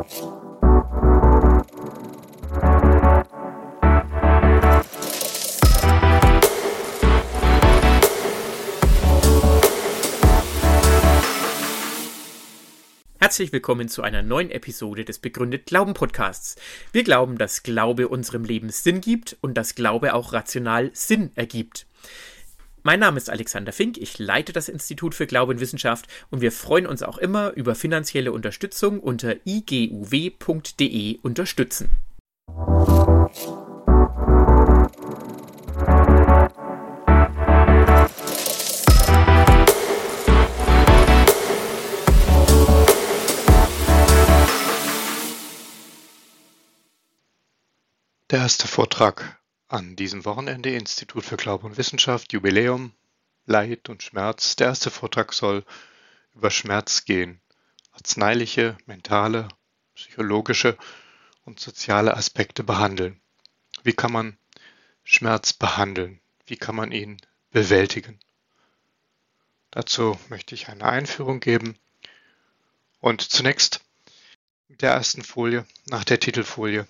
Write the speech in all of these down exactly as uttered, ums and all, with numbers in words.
Herzlich willkommen zu einer neuen Episode des Begründet Glauben Podcasts. Wir glauben, dass Glaube unserem Leben Sinn gibt und dass Glaube auch rational Sinn ergibt. Mein Name ist Alexander Fink, ich leite das Institut für Glaube und Wissenschaft und wir freuen uns auch immer über finanzielle Unterstützung unter i g u w punkt d e unterstützen. Der erste Vortrag an diesem Wochenende, Institut für Glaube und Wissenschaft, Jubiläum, Leid und Schmerz. Der erste Vortrag soll über Schmerz gehen. Arzneiliche, mentale, psychologische und soziale Aspekte behandeln. Wie kann man Schmerz behandeln? Wie kann man ihn bewältigen? Dazu möchte ich eine Einführung geben. Und zunächst mit der ersten Folie, nach der Titelfolie.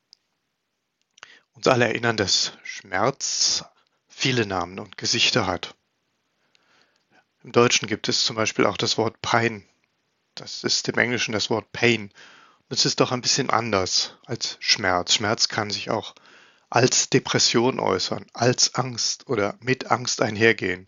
Uns alle erinnern, dass Schmerz viele Namen und Gesichter hat. Im Deutschen gibt es zum Beispiel auch das Wort Pein. Das ist im Englischen das Wort Pain. Und es ist doch ein bisschen anders als Schmerz. Schmerz kann sich auch als Depression äußern, als Angst oder mit Angst einhergehen.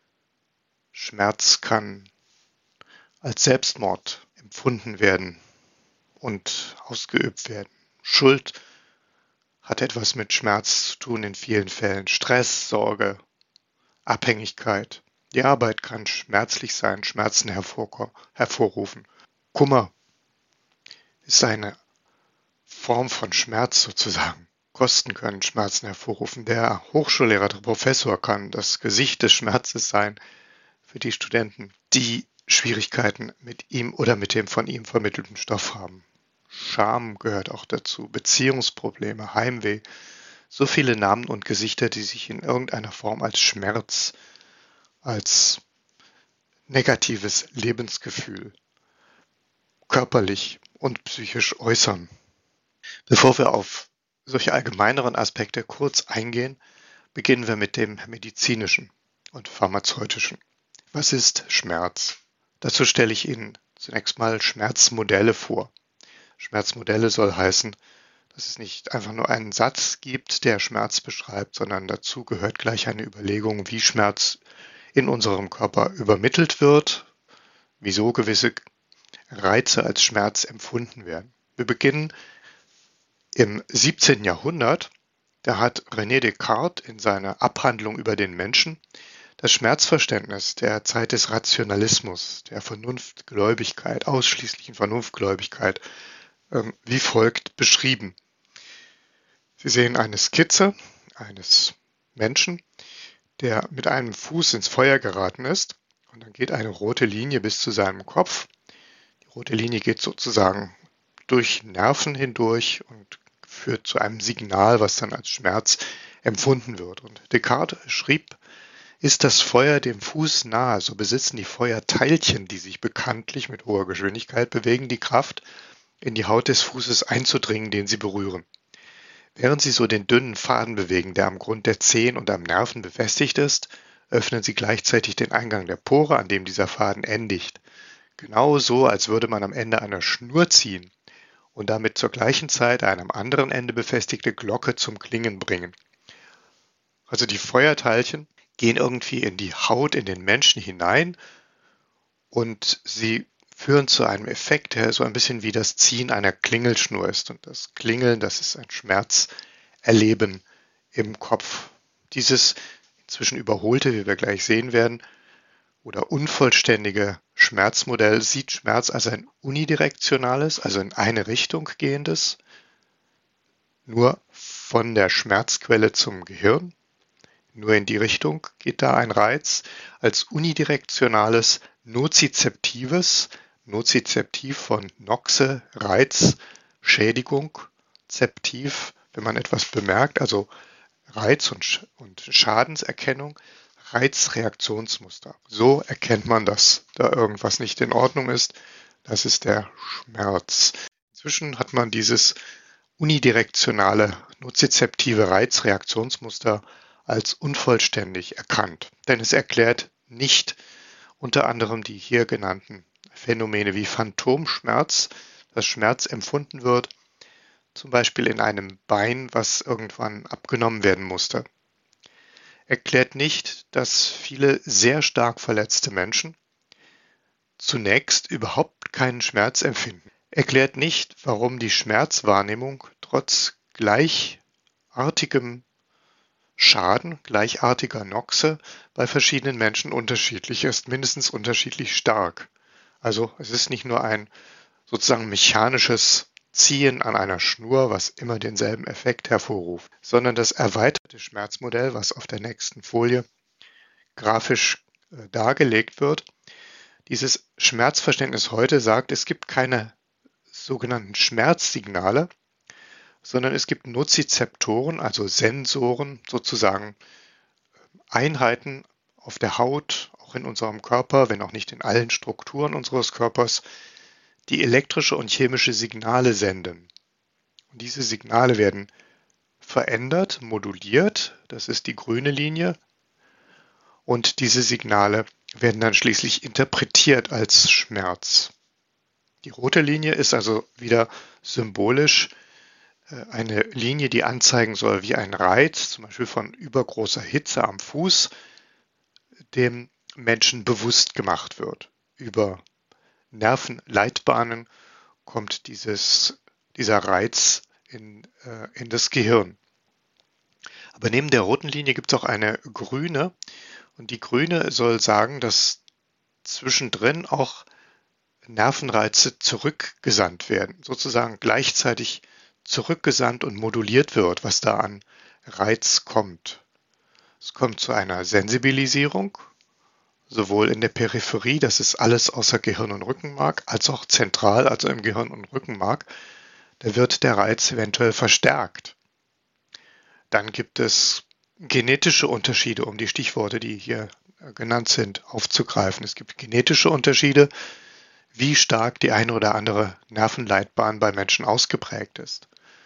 Schmerz kann als Selbstmord empfunden werden und ausgeübt werden. Schuld hat etwas mit Schmerz zu tun in vielen Fällen. Stress, Sorge, Abhängigkeit. Die Arbeit kann schmerzlich sein, Schmerzen hervor, hervorrufen. Kummer ist eine Form von Schmerz sozusagen. Kosten können Schmerzen hervorrufen. Der Hochschullehrer, der Professor kann das Gesicht des Schmerzes sein für die Studenten, die Schwierigkeiten mit ihm oder mit dem von ihm vermittelten Stoff haben. Scham gehört auch dazu, Beziehungsprobleme, Heimweh, so viele Namen und Gesichter, die sich in irgendeiner Form als Schmerz, als negatives Lebensgefühl körperlich und psychisch äußern. Bevor wir auf solche allgemeineren Aspekte kurz eingehen, beginnen wir mit dem medizinischen und pharmazeutischen. Was ist Schmerz? Dazu stelle ich Ihnen zunächst mal Schmerzmodelle vor. Schmerzmodelle soll heißen, dass es nicht einfach nur einen Satz gibt, der Schmerz beschreibt, sondern dazu gehört gleich eine Überlegung, wie Schmerz in unserem Körper übermittelt wird, wieso gewisse Reize als Schmerz empfunden werden. Wir beginnen im siebzehnten Jahrhundert. Da hat René Descartes in seiner Abhandlung über den Menschen das Schmerzverständnis der Zeit des Rationalismus, der Vernunftgläubigkeit, ausschließlichen Vernunftgläubigkeit, wie folgt beschrieben. Sie sehen eine Skizze eines Menschen, der mit einem Fuß ins Feuer geraten ist, und dann geht eine rote Linie bis zu seinem Kopf. Die rote Linie geht sozusagen durch Nerven hindurch und führt zu einem Signal, was dann als Schmerz empfunden wird. Und Descartes schrieb, ist das Feuer dem Fuß nahe, so besitzen die Feuerteilchen, die sich bekanntlich mit hoher Geschwindigkeit bewegen, die Kraft, in die Haut des Fußes einzudringen, den sie berühren. Während sie so den dünnen Faden bewegen, der am Grund der Zehen und am Nerven befestigt ist, öffnen sie gleichzeitig den Eingang der Pore, an dem dieser Faden endigt. Genau so, als würde man am Ende einer Schnur ziehen und damit zur gleichen Zeit eine am anderen Ende befestigte Glocke zum Klingen bringen. Also die Feuerteilchen gehen irgendwie in die Haut, in den Menschen hinein und sie führen zu einem Effekt, der so ein bisschen wie das Ziehen einer Klingelschnur ist. Und das Klingeln, das ist ein Schmerzerleben im Kopf. Dieses inzwischen überholte, wie wir gleich sehen werden, oder unvollständige Schmerzmodell sieht Schmerz als ein unidirektionales, also in eine Richtung gehendes, nur von der Schmerzquelle zum Gehirn. Nur in die Richtung geht da ein Reiz, als unidirektionales, nozizeptives, nozizeptiv von Noxe, Reiz, Schädigung, zeptiv, wenn man etwas bemerkt, also Reiz und, und Schadenserkennung, Reizreaktionsmuster. So erkennt man, dass da irgendwas nicht in Ordnung ist. Das ist der Schmerz. Inzwischen hat man dieses unidirektionale nozizeptive Reizreaktionsmuster als unvollständig erkannt, denn es erklärt nicht unter anderem die hier genannten Phänomene wie Phantomschmerz, dass Schmerz empfunden wird, zum Beispiel in einem Bein, was irgendwann abgenommen werden musste. Erklärt nicht, dass viele sehr stark verletzte Menschen zunächst überhaupt keinen Schmerz empfinden. Erklärt nicht, warum die Schmerzwahrnehmung trotz gleichartigem Schaden, gleichartiger Noxe bei verschiedenen Menschen unterschiedlich ist, mindestens unterschiedlich stark. Also es ist nicht nur ein sozusagen mechanisches Ziehen an einer Schnur, was immer denselben Effekt hervorruft, sondern das erweiterte Schmerzmodell, was auf der nächsten Folie grafisch äh, dargelegt wird. Dieses Schmerzverständnis heute sagt, es gibt keine sogenannten Schmerzsignale, sondern es gibt Nozizeptoren, also Sensoren, sozusagen Einheiten auf der Haut, auch in unserem Körper, wenn auch nicht in allen Strukturen unseres Körpers, die elektrische und chemische Signale senden. Und diese Signale werden verändert, moduliert, das ist die grüne Linie, und diese Signale werden dann schließlich interpretiert als Schmerz. Die rote Linie ist also wieder symbolisch eine Linie, die anzeigen soll, wie ein Reiz, zum Beispiel von übergroßer Hitze am Fuß, dem Menschen bewusst gemacht wird. Über Nervenleitbahnen kommt dieses, dieser Reiz in, äh, in das Gehirn. Aber neben der roten Linie gibt es auch eine grüne, und die grüne soll sagen, dass zwischendrin auch Nervenreize zurückgesandt werden, sozusagen gleichzeitig zurückgesandt und moduliert wird, was da an Reiz kommt. Es kommt zu einer Sensibilisierung, sowohl in der Peripherie, das ist alles außer Gehirn und Rückenmark, als auch zentral, also im Gehirn und Rückenmark. Da wird der Reiz eventuell verstärkt. Dann gibt es genetische Unterschiede, um die Stichworte, die hier genannt sind, aufzugreifen. Es gibt genetische Unterschiede, wie stark die eine oder andere Nervenleitbahn bei Menschen ausgeprägt ist.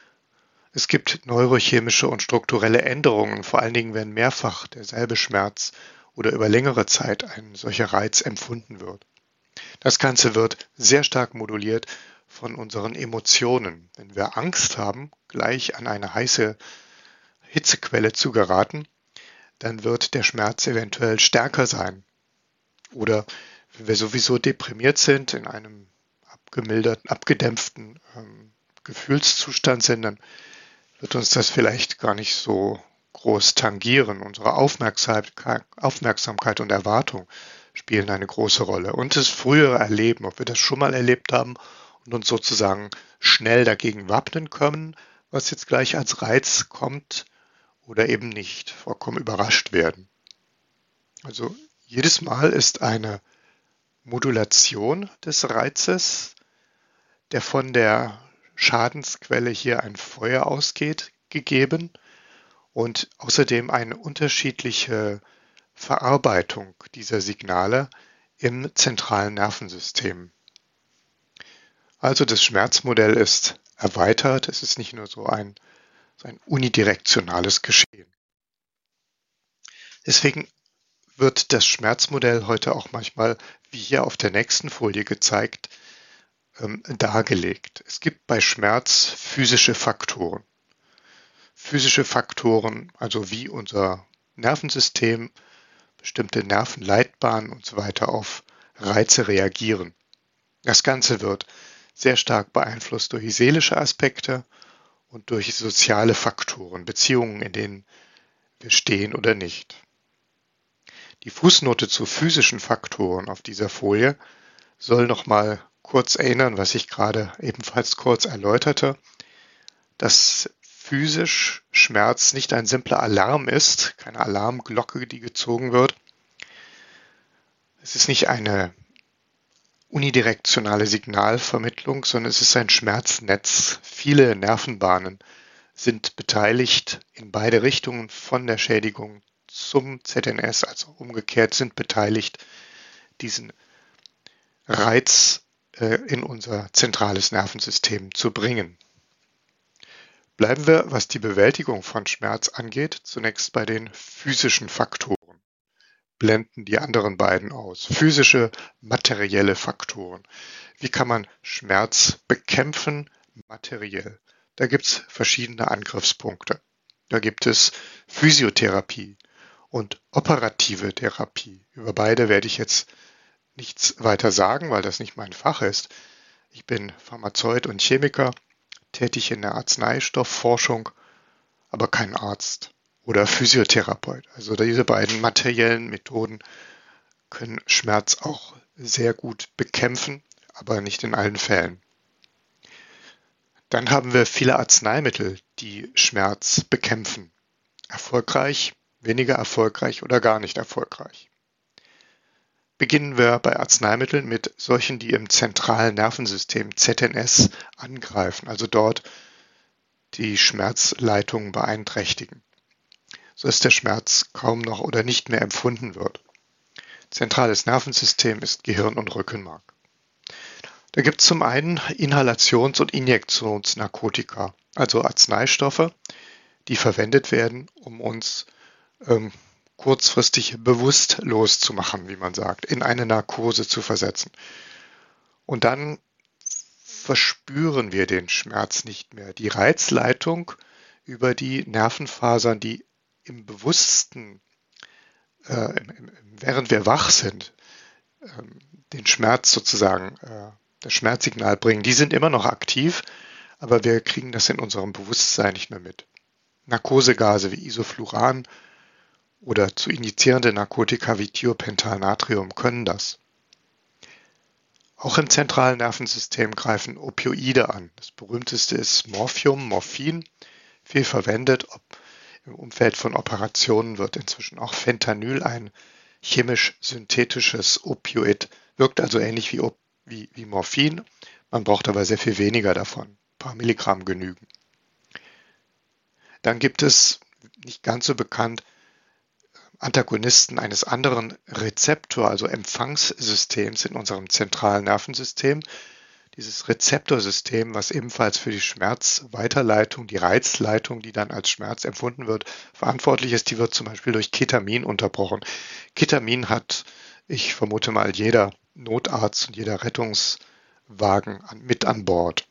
Es gibt neurochemische und strukturelle Änderungen, vor allen Dingen, wenn mehrfach derselbe Schmerz oder über längere Zeit ein solcher Reiz empfunden wird. Das Ganze wird sehr stark moduliert von unseren Emotionen. Wenn wir Angst haben, gleich an eine heiße Hitzequelle zu geraten, dann wird der Schmerz eventuell stärker sein. Oder wenn wir sowieso deprimiert sind, in einem abgemilderten, abgedämpften ähm, Gefühlszustand sind, dann wird uns das vielleicht gar nicht so groß tangieren. Unsere Aufmerksamkeit, Aufmerksamkeit und Erwartung spielen eine große Rolle. Und das frühere Erleben, ob wir das schon mal erlebt haben und uns sozusagen schnell dagegen wappnen können, was jetzt gleich als Reiz kommt, oder eben nicht, vollkommen überrascht werden. Also jedes Mal ist eine Modulation des Reizes, der von der Schadensquelle hier ein Feuer ausgeht, gegeben und außerdem eine unterschiedliche Verarbeitung dieser Signale im zentralen Nervensystem. Also das Schmerzmodell ist erweitert, es ist nicht nur so ein, so ein unidirektionales Geschehen. Deswegen wird das Schmerzmodell heute auch manchmal, wie hier auf der nächsten Folie gezeigt, ähm, dargelegt. Es gibt bei Schmerz physische Faktoren. Physische Faktoren, also wie unser Nervensystem, bestimmte Nervenleitbahnen und so weiter auf Reize reagieren. Das Ganze wird sehr stark beeinflusst durch seelische Aspekte und durch soziale Faktoren, Beziehungen, in denen wir stehen oder nicht. Die Fußnote zu physischen Faktoren auf dieser Folie soll nochmal kurz erinnern, was ich gerade ebenfalls kurz erläuterte, dass physisch Schmerz nicht ein simpler Alarm ist, keine Alarmglocke, die gezogen wird. Es ist nicht eine unidirektionale Signalvermittlung, sondern es ist ein Schmerznetz. Viele Nervenbahnen sind beteiligt in beide Richtungen von der Schädigung zum Z N S, also umgekehrt sind beteiligt, diesen Reiz äh, in unser zentrales Nervensystem zu bringen. Bleiben wir, was die Bewältigung von Schmerz angeht, zunächst bei den physischen Faktoren. Blenden die anderen beiden aus. Physische, materielle Faktoren. Wie kann man Schmerz bekämpfen, materiell? Da gibt es verschiedene Angriffspunkte. Da gibt es Physiotherapie und operative Therapie. Über beide werde ich jetzt nichts weiter sagen, weil das nicht mein Fach ist. Ich bin Pharmazeut und Chemiker, tätig in der Arzneistoffforschung, aber kein Arzt oder Physiotherapeut. Also diese beiden materiellen Methoden können Schmerz auch sehr gut bekämpfen, aber nicht in allen Fällen. Dann haben wir viele Arzneimittel, die Schmerz bekämpfen. Erfolgreich, weniger erfolgreich oder gar nicht erfolgreich. Beginnen wir bei Arzneimitteln mit solchen, die im zentralen Nervensystem Z N S angreifen, also dort die Schmerzleitungen beeinträchtigen, sodass der Schmerz kaum noch oder nicht mehr empfunden wird. Zentrales Nervensystem ist Gehirn und Rückenmark. Da gibt es zum einen Inhalations- und Injektionsnarkotika, also Arzneistoffe, die verwendet werden, um uns ähm, kurzfristig bewusstlos zu machen, wie man sagt, in eine Narkose zu versetzen. Und dann verspüren wir den Schmerz nicht mehr. Die Reizleitung über die Nervenfasern, die im Bewussten, äh, während wir wach sind, äh, den Schmerz sozusagen, äh, das Schmerzsignal bringen, die sind immer noch aktiv, aber wir kriegen das in unserem Bewusstsein nicht mehr mit. Narkosegase wie Isofluran oder zu injizierende Narkotika wie Thiopentalnatrium können das. Auch im zentralen Nervensystem greifen Opioide an. Das berühmteste ist Morphium, Morphin, viel verwendet. Im Umfeld von Operationen wird inzwischen auch Fentanyl, ein chemisch-synthetisches Opioid, wirkt also ähnlich wie, wie, wie Morphin. Man braucht aber sehr viel weniger davon. Ein paar Milligramm genügen. Dann gibt es, nicht ganz so bekannt, Antagonisten eines anderen Rezeptor, also Empfangssystems in unserem zentralen Nervensystem. Dieses Rezeptorsystem, was ebenfalls für die Schmerzweiterleitung, die Reizleitung, die dann als Schmerz empfunden wird, verantwortlich ist, die wird zum Beispiel durch Ketamin unterbrochen. Ketamin hat, ich vermute mal, jeder Notarzt und jeder Rettungswagen mit an Bord.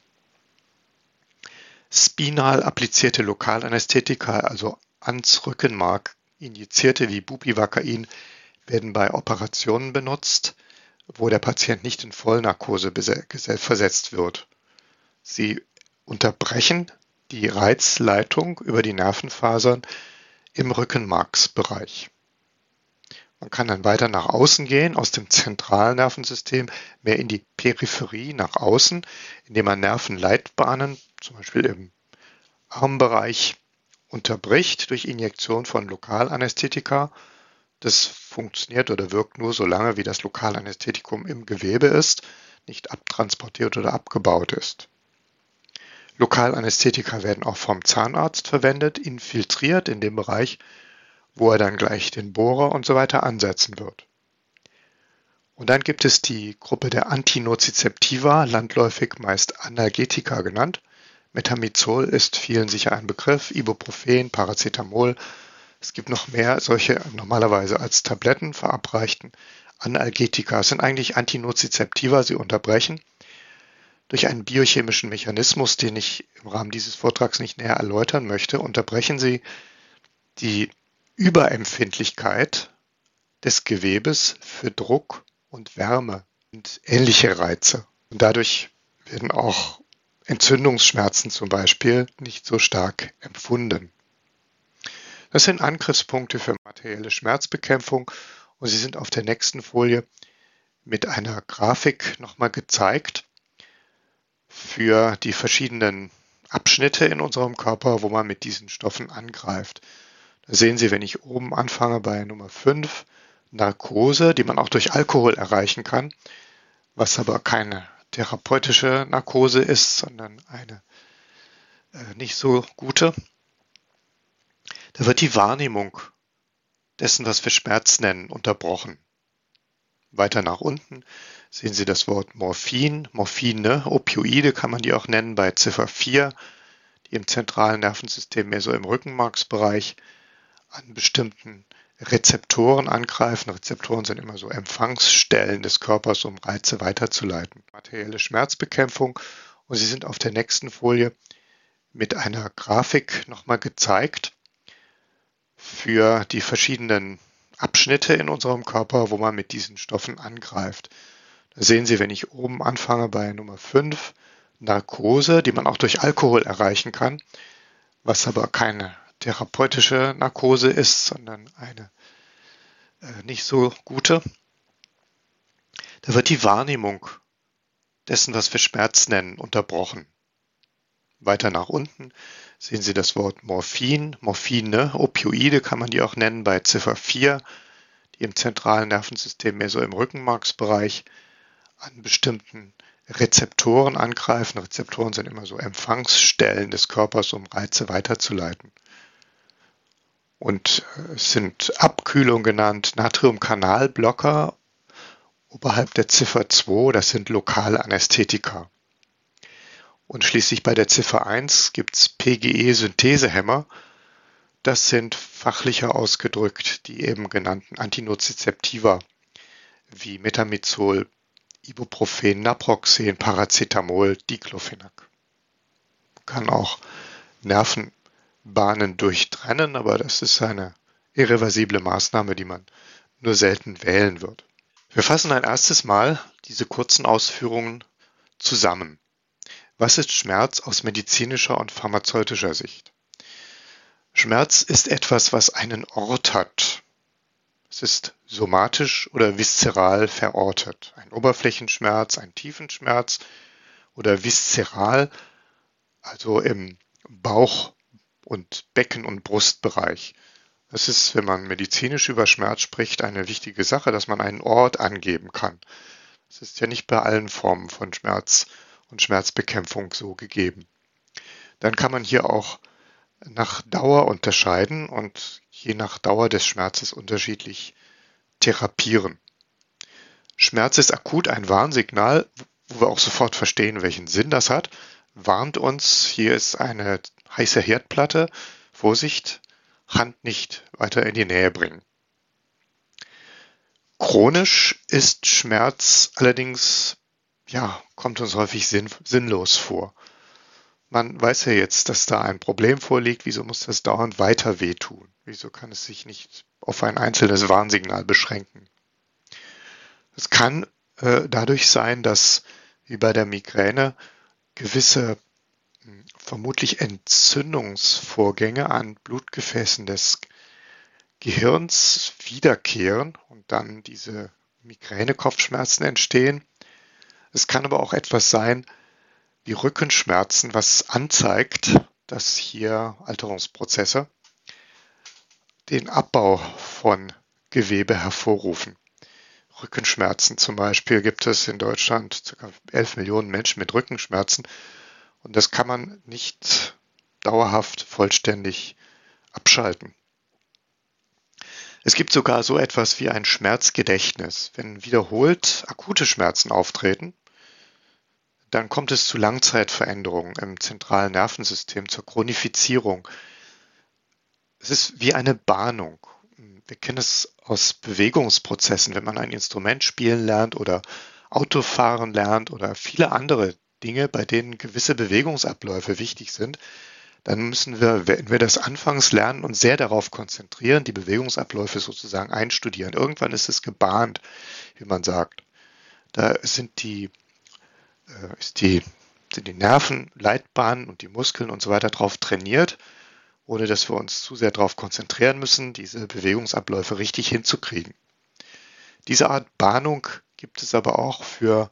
Spinal applizierte Lokalanästhetika, also ans Rückenmark, injizierte wie Bupivacain, werden bei Operationen benutzt, wo der Patient nicht in Vollnarkose versetzt wird. Sie unterbrechen die Reizleitung über die Nervenfasern im Rückenmarksbereich. Man kann dann weiter nach außen gehen, aus dem zentralen Nervensystem mehr in die Peripherie nach außen, indem man Nervenleitbahnen, zum Beispiel im Armbereich, unterbricht durch Injektion von Lokalanästhetika. Das funktioniert oder wirkt nur so lange, wie das Lokalanästhetikum im Gewebe ist, nicht abtransportiert oder abgebaut ist. Lokalanästhetika werden auch vom Zahnarzt verwendet, infiltriert in dem Bereich, wo er dann gleich den Bohrer und so weiter ansetzen wird. Und dann gibt es die Gruppe der Antinozizeptiva, landläufig meist Analgetika genannt. Metamizol ist vielen sicher ein Begriff, Ibuprofen, Paracetamol. Es gibt noch mehr solche normalerweise als Tabletten verabreichten Analgetika. Es sind eigentlich Antinozizeptiva, sie unterbrechen durch einen biochemischen Mechanismus, den ich im Rahmen dieses Vortrags nicht näher erläutern möchte, unterbrechen sie die Überempfindlichkeit des Gewebes für Druck und Wärme und ähnliche Reize. Und dadurch werden auch Entzündungsschmerzen zum Beispiel nicht so stark empfunden. Das sind Angriffspunkte für materielle Schmerzbekämpfung und sie sind auf der nächsten Folie mit einer Grafik nochmal gezeigt für die verschiedenen Abschnitte in unserem Körper, wo man mit diesen Stoffen angreift. Da sehen Sie, wenn ich oben anfange bei Nummer fünf, Narkose, die man auch durch Alkohol erreichen kann, was aber keine therapeutische Narkose ist, sondern eine äh, nicht so gute. Da wird die Wahrnehmung dessen, was wir Schmerz nennen, unterbrochen. Weiter nach unten sehen Sie das Wort Morphin, Morphine, Opioide kann man die auch nennen bei Ziffer vier, die im zentralen Nervensystem, mehr so im Rückenmarksbereich, an bestimmten Rezeptoren angreifen. Rezeptoren sind immer so Empfangsstellen des Körpers, um Reize weiterzuleiten. Materielle Schmerzbekämpfung. Und Sie sind auf der nächsten Folie mit einer Grafik nochmal gezeigt für die verschiedenen Abschnitte in unserem Körper, wo man mit diesen Stoffen angreift. Da sehen Sie, wenn ich oben anfange bei Nummer fünf, Narkose, die man auch durch Alkohol erreichen kann, was aber keine therapeutische Narkose ist, sondern eine äh, nicht so gute. Da wird die Wahrnehmung dessen, was wir Schmerz nennen, unterbrochen. Weiter nach unten sehen Sie das Wort Morphin, Morphine, Opioide kann man die auch nennen bei Ziffer vier, die im zentralen Nervensystem, mehr so im Rückenmarksbereich, an bestimmten Rezeptoren angreifen. Rezeptoren sind immer so Empfangsstellen des Körpers, um Reize weiterzuleiten. Und es sind Abkühlung genannt, Natriumkanalblocker oberhalb der Ziffer zwei, das sind lokale Anästhetika. Und schließlich bei der Ziffer eins gibt es P G E-Synthesehämmer. Das sind fachlicher ausgedrückt die eben genannten Antinozizeptiva wie Metamizol, Ibuprofen, Naproxen, Paracetamol, Diclofenac. Man kann auch Nervenbahnen durchtrennen, aber das ist eine irreversible Maßnahme, die man nur selten wählen wird. Wir fassen ein erstes Mal diese kurzen Ausführungen zusammen. Was ist Schmerz aus medizinischer und pharmazeutischer Sicht? Schmerz ist etwas, was einen Ort hat. Es ist somatisch oder viszeral verortet. Ein Oberflächenschmerz, ein Tiefenschmerz oder viszeral, also im Bauch- und Becken- und Brustbereich. Es ist, wenn man medizinisch über Schmerz spricht, eine wichtige Sache, dass man einen Ort angeben kann. Das ist ja nicht bei allen Formen von Schmerz und Schmerzbekämpfung so gegeben. Dann kann man hier auch nach Dauer unterscheiden und je nach Dauer des Schmerzes unterschiedlich therapieren. Schmerz ist akut ein Warnsignal, wo wir auch sofort verstehen, welchen Sinn das hat. Warnt uns, hier ist eine heiße Herdplatte, Vorsicht, Hand nicht weiter in die Nähe bringen. Chronisch ist Schmerz allerdings, ja, kommt uns häufig sinn, sinnlos vor. Man weiß ja jetzt, dass da ein Problem vorliegt, wieso muss das dauernd weiter wehtun? Wieso kann es sich nicht auf ein einzelnes Warnsignal beschränken? Es kann äh, dadurch sein, dass, wie bei der Migräne, gewisse mh, vermutlich Entzündungsvorgänge an Blutgefäßen des Gehirns wiederkehren und dann diese Migräne-Kopfschmerzen entstehen. Es kann aber auch etwas sein, wie Rückenschmerzen, was anzeigt, dass hier Alterungsprozesse den Abbau von Gewebe hervorrufen. Rückenschmerzen zum Beispiel gibt es in Deutschland ca. elf Millionen Menschen mit Rückenschmerzen und das kann man nicht dauerhaft vollständig abschalten. Es gibt sogar so etwas wie ein Schmerzgedächtnis. Wenn wiederholt akute Schmerzen auftreten, dann kommt es zu Langzeitveränderungen im zentralen Nervensystem, zur Chronifizierung. Es ist wie eine Bahnung. Wir kennen es aus Bewegungsprozessen, wenn man ein Instrument spielen lernt oder Autofahren lernt oder viele andere Dinge, bei denen gewisse Bewegungsabläufe wichtig sind, dann müssen wir, wenn wir das anfangs lernen, uns sehr darauf konzentrieren, die Bewegungsabläufe sozusagen einstudieren. Irgendwann ist es gebahnt, wie man sagt. Da sind die, äh, ist die, sind die Nerven, Leitbahnen und die Muskeln und so weiter drauf trainiert, ohne dass wir uns zu sehr darauf konzentrieren müssen, diese Bewegungsabläufe richtig hinzukriegen. Diese Art Bahnung gibt es aber auch für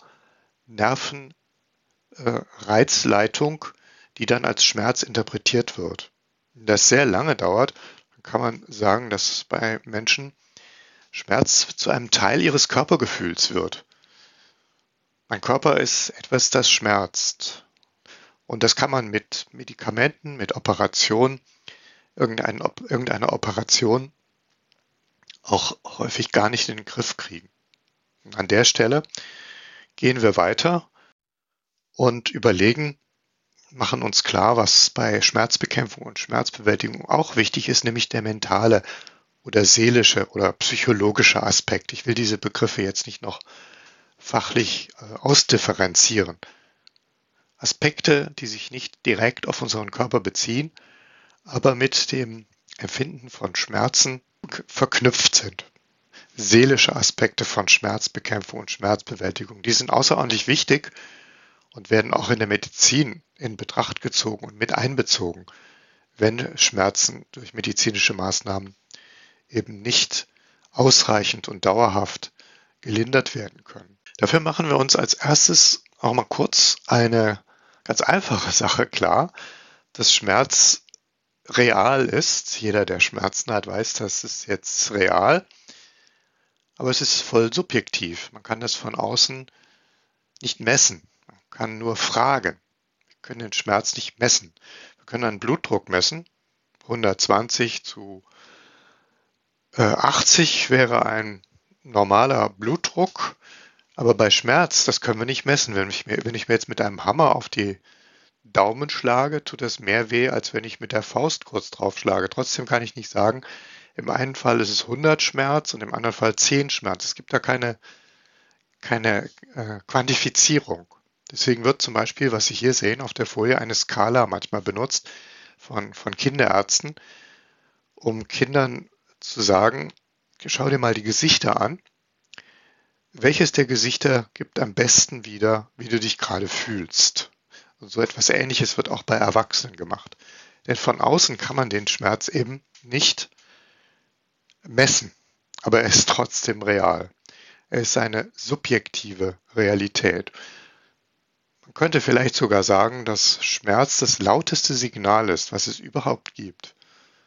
Nervenreizleitung, die dann als Schmerz interpretiert wird. Wenn das sehr lange dauert, dann kann man sagen, dass bei Menschen Schmerz zu einem Teil ihres Körpergefühls wird. Mein Körper ist etwas, das schmerzt. Und das kann man mit Medikamenten, mit Operationen, irgendeine, irgendeine Operation auch häufig gar nicht in den Griff kriegen. An der Stelle gehen wir weiter und überlegen, machen uns klar, was bei Schmerzbekämpfung und Schmerzbewältigung auch wichtig ist, nämlich der mentale oder seelische oder psychologische Aspekt. Ich will diese Begriffe jetzt nicht noch fachlich äh, ausdifferenzieren. Aspekte, die sich nicht direkt auf unseren Körper beziehen, aber mit dem Empfinden von Schmerzen verknüpft sind. Seelische Aspekte von Schmerzbekämpfung und Schmerzbewältigung, die sind außerordentlich wichtig und werden auch in der Medizin in Betracht gezogen und mit einbezogen, wenn Schmerzen durch medizinische Maßnahmen eben nicht ausreichend und dauerhaft gelindert werden können. Dafür machen wir uns als erstes auch mal kurz eine ganz einfache Sache klar, dass Schmerz real ist. Jeder, der Schmerzen hat, weiß, das ist jetzt real, aber es ist voll subjektiv. Man kann das von außen nicht messen. Man kann nur fragen. Wir können den Schmerz nicht messen. Wir können einen Blutdruck messen. hundertzwanzig zu achtzig wäre ein normaler Blutdruck, aber bei Schmerz, das können wir nicht messen. Wenn ich mir, wenn ich mir jetzt mit einem Hammer auf die Daumen schlage, tut das mehr weh, als wenn ich mit der Faust kurz drauf schlage. Trotzdem kann ich nicht sagen, im einen Fall ist es hundert Schmerz und im anderen Fall zehn Schmerz. Es gibt da keine, keine äh, Quantifizierung. Deswegen wird zum Beispiel, was Sie hier sehen auf der Folie, eine Skala manchmal benutzt von, von Kinderärzten, um Kindern zu sagen, schau dir mal die Gesichter an. Welches der Gesichter gibt am besten wieder, wie du dich gerade fühlst? Und so etwas Ähnliches wird auch bei Erwachsenen gemacht. Denn von außen kann man den Schmerz eben nicht messen, aber er ist trotzdem real. Er ist eine subjektive Realität. Man könnte vielleicht sogar sagen, dass Schmerz das lauteste Signal ist, was es überhaupt gibt.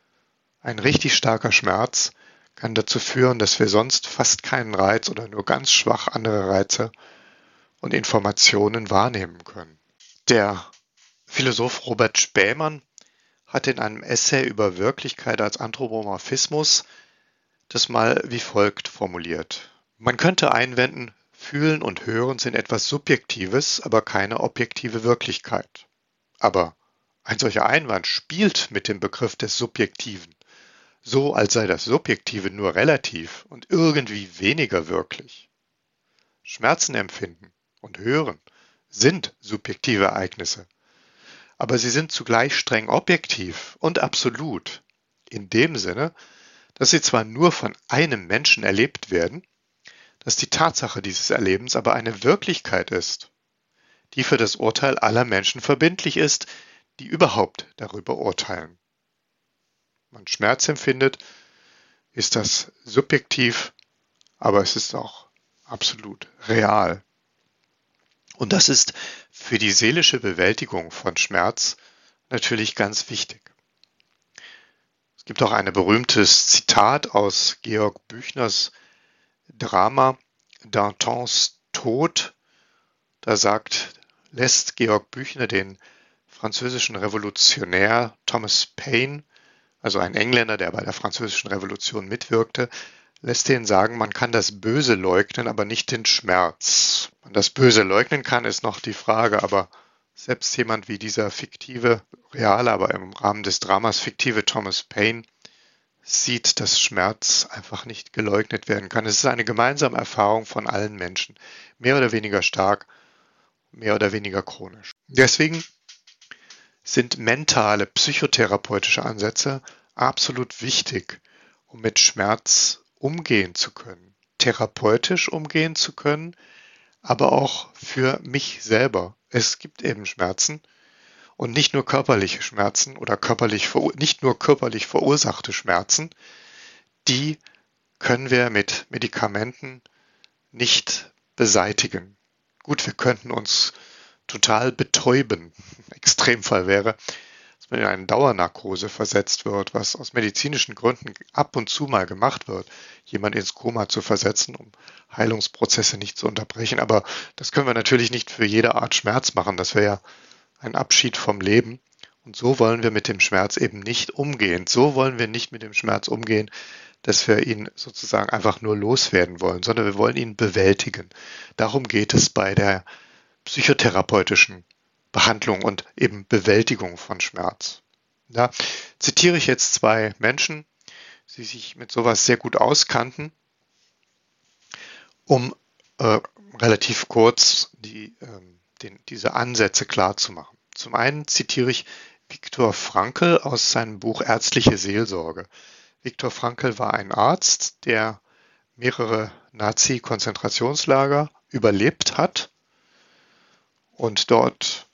Ein richtig starker Schmerz kann dazu führen, dass wir sonst fast keinen Reiz oder nur ganz schwach andere Reize und Informationen wahrnehmen können. Der Philosoph Robert Spähmann hat in einem Essay über Wirklichkeit als Anthropomorphismus das mal wie folgt formuliert. Man könnte einwenden, Fühlen und Hören sind etwas Subjektives, aber keine objektive Wirklichkeit. Aber ein solcher Einwand spielt mit dem Begriff des Subjektiven, so als sei das Subjektive nur relativ und irgendwie weniger wirklich. Schmerzen empfinden und hören sind subjektive Ereignisse, aber sie sind zugleich streng objektiv und absolut, in dem Sinne, dass sie zwar nur von einem Menschen erlebt werden, dass die Tatsache dieses Erlebens aber eine Wirklichkeit ist, die für das Urteil aller Menschen verbindlich ist, die überhaupt darüber urteilen. Man Schmerz empfindet, ist das subjektiv, aber es ist auch absolut real. Und das ist für die seelische Bewältigung von Schmerz natürlich ganz wichtig. Es gibt auch ein berühmtes Zitat aus Georg Büchners Drama Dantons Tod. Da sagt, lässt Georg Büchner den französischen Revolutionär Thomas Paine, also ein Engländer, der bei der Französischen Revolution mitwirkte, lässt den sagen, man kann das Böse leugnen, aber nicht den Schmerz. Man das Böse leugnen kann, ist noch die Frage, aber selbst jemand wie dieser fiktive, reale, aber im Rahmen des Dramas fiktive Thomas Paine sieht, dass Schmerz einfach nicht geleugnet werden kann. Es ist eine gemeinsame Erfahrung von allen Menschen, mehr oder weniger stark, mehr oder weniger chronisch. Deswegen sind mentale, psychotherapeutische Ansätze absolut wichtig, um mit Schmerz umgehen zu können, therapeutisch umgehen zu können, aber auch für mich selber. Es gibt eben Schmerzen und nicht nur körperliche Schmerzen oder körperlich nicht nur körperlich verursachte Schmerzen, die können wir mit Medikamenten nicht beseitigen. Gut, wir könnten uns total betäuben. Extremfall wäre, dass man in eine Dauernarkose versetzt wird, was aus medizinischen Gründen ab und zu mal gemacht wird, jemand ins Koma zu versetzen, um Heilungsprozesse nicht zu unterbrechen. Aber das können wir natürlich nicht für jede Art Schmerz machen. Das wäre ja ein Abschied vom Leben. Und so wollen wir mit dem Schmerz eben nicht umgehen. So wollen wir nicht mit dem Schmerz umgehen, dass wir ihn sozusagen einfach nur loswerden wollen, sondern wir wollen ihn bewältigen. Darum geht es bei der psychotherapeutischen Behandlung und eben Bewältigung von Schmerz. Da zitiere ich jetzt zwei Menschen, die sich mit sowas sehr gut auskannten, um äh, relativ kurz die, äh, den, diese Ansätze klar zu machen. Zum einen zitiere ich Viktor Frankl aus seinem Buch Ärztliche Seelsorge. Viktor Frankl war ein Arzt, der mehrere Nazi-Konzentrationslager überlebt hat und dort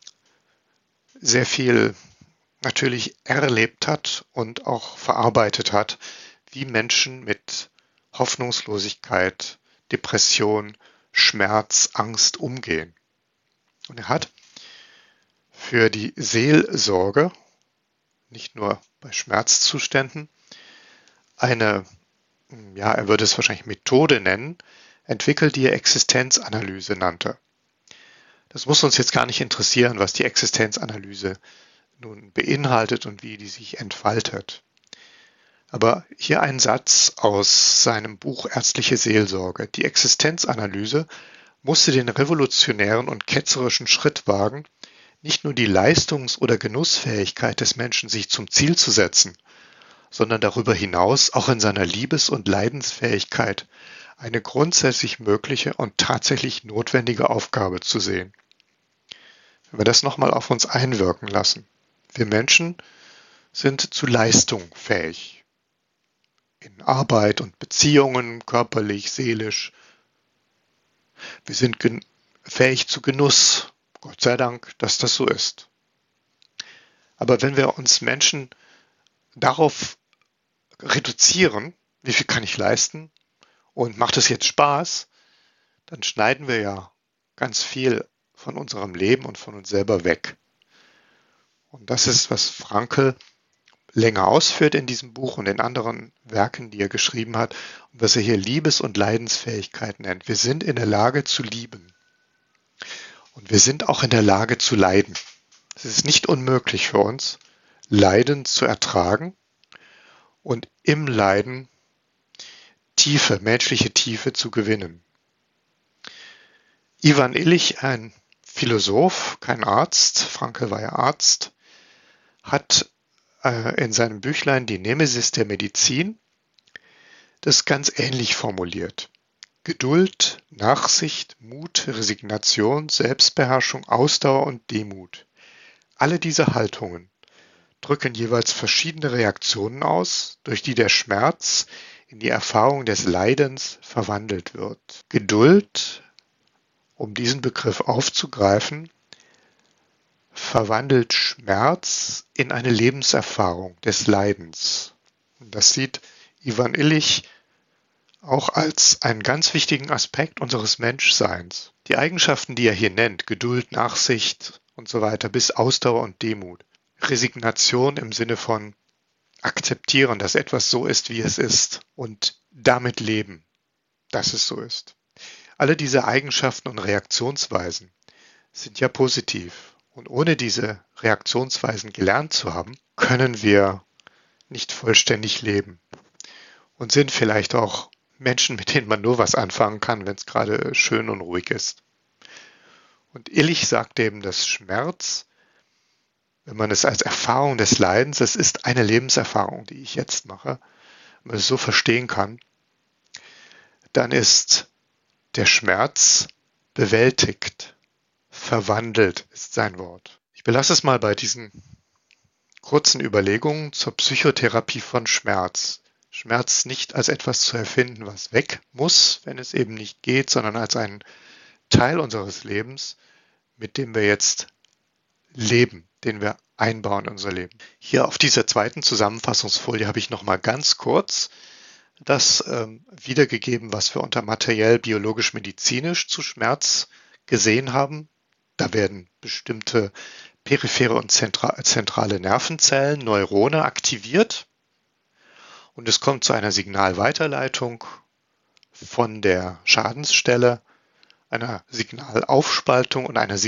sehr viel natürlich erlebt hat und auch verarbeitet hat, wie Menschen mit Hoffnungslosigkeit, Depression, Schmerz, Angst umgehen. Und er hat für die Seelsorge, nicht nur bei Schmerzzuständen, eine, ja, er würde es wahrscheinlich Methode nennen, entwickelt, die er Existenzanalyse nannte. Das muss uns jetzt gar nicht interessieren, was die Existenzanalyse nun beinhaltet und wie die sich entfaltet. Aber hier ein Satz aus seinem Buch Ärztliche Seelsorge. Die Existenzanalyse musste den revolutionären und ketzerischen Schritt wagen, nicht nur die Leistungs- oder Genussfähigkeit des Menschen sich zum Ziel zu setzen, sondern darüber hinaus auch in seiner Liebes- und Leidensfähigkeit eine grundsätzlich mögliche und tatsächlich notwendige Aufgabe zu sehen. Wenn wir das nochmal auf uns einwirken lassen. Wir Menschen sind zu Leistung fähig. In Arbeit und Beziehungen, körperlich, seelisch. Wir sind gen- fähig zu Genuss. Gott sei Dank, dass das so ist. Aber wenn wir uns Menschen darauf reduzieren, wie viel kann ich leisten und macht es jetzt Spaß, dann schneiden wir ja ganz viel von unserem Leben und von uns selber weg. Und das ist, was Frankl länger ausführt in diesem Buch und in anderen Werken, die er geschrieben hat, und was er hier Liebes- und Leidensfähigkeit nennt. Wir sind in der Lage zu lieben. Und wir sind auch in der Lage zu leiden. Es ist nicht unmöglich für uns, Leiden zu ertragen und im Leiden Tiefe, menschliche Tiefe zu gewinnen. Iwan Illich, ein Philosoph, kein Arzt, Frankl war ja Arzt, hat äh, in seinem Büchlein Die Nemesis der Medizin das ganz ähnlich formuliert. Geduld, Nachsicht, Mut, Resignation, Selbstbeherrschung, Ausdauer und Demut. Alle diese Haltungen drücken jeweils verschiedene Reaktionen aus, durch die der Schmerz in die Erfahrung des Leidens verwandelt wird. Geduld, um diesen Begriff aufzugreifen, verwandelt Schmerz in eine Lebenserfahrung des Leidens. Und das sieht Iwan Illich auch als einen ganz wichtigen Aspekt unseres Menschseins. Die Eigenschaften, die er hier nennt, Geduld, Nachsicht und so weiter, bis Ausdauer und Demut. Resignation im Sinne von akzeptieren, dass etwas so ist, wie es ist und damit leben, dass es so ist. Alle diese Eigenschaften und Reaktionsweisen sind ja positiv. Und ohne diese Reaktionsweisen gelernt zu haben, können wir nicht vollständig leben und sind vielleicht auch Menschen, mit denen man nur was anfangen kann, wenn es gerade schön und ruhig ist. Und Illich sagt eben, dass Schmerz, wenn man es als Erfahrung des Leidens, es ist eine Lebenserfahrung, die ich jetzt mache, wenn man es so verstehen kann, dann ist der Schmerz bewältigt, verwandelt ist sein Wort. Ich belasse es mal bei diesen kurzen Überlegungen zur Psychotherapie von Schmerz. Schmerz nicht als etwas zu erfinden, was weg muss, wenn es eben nicht geht, sondern als einen Teil unseres Lebens, mit dem wir jetzt leben, den wir einbauen in unser Leben. Hier auf dieser zweiten Zusammenfassungsfolie habe ich nochmal ganz kurz das ähm, wiedergegeben, was wir unter materiell, biologisch, medizinisch zu Schmerz gesehen haben. Da werden bestimmte periphere und zentra- zentrale Nervenzellen, Neurone aktiviert. Und es kommt zu einer Signalweiterleitung von der Schadensstelle, einer Signalaufspaltung und einer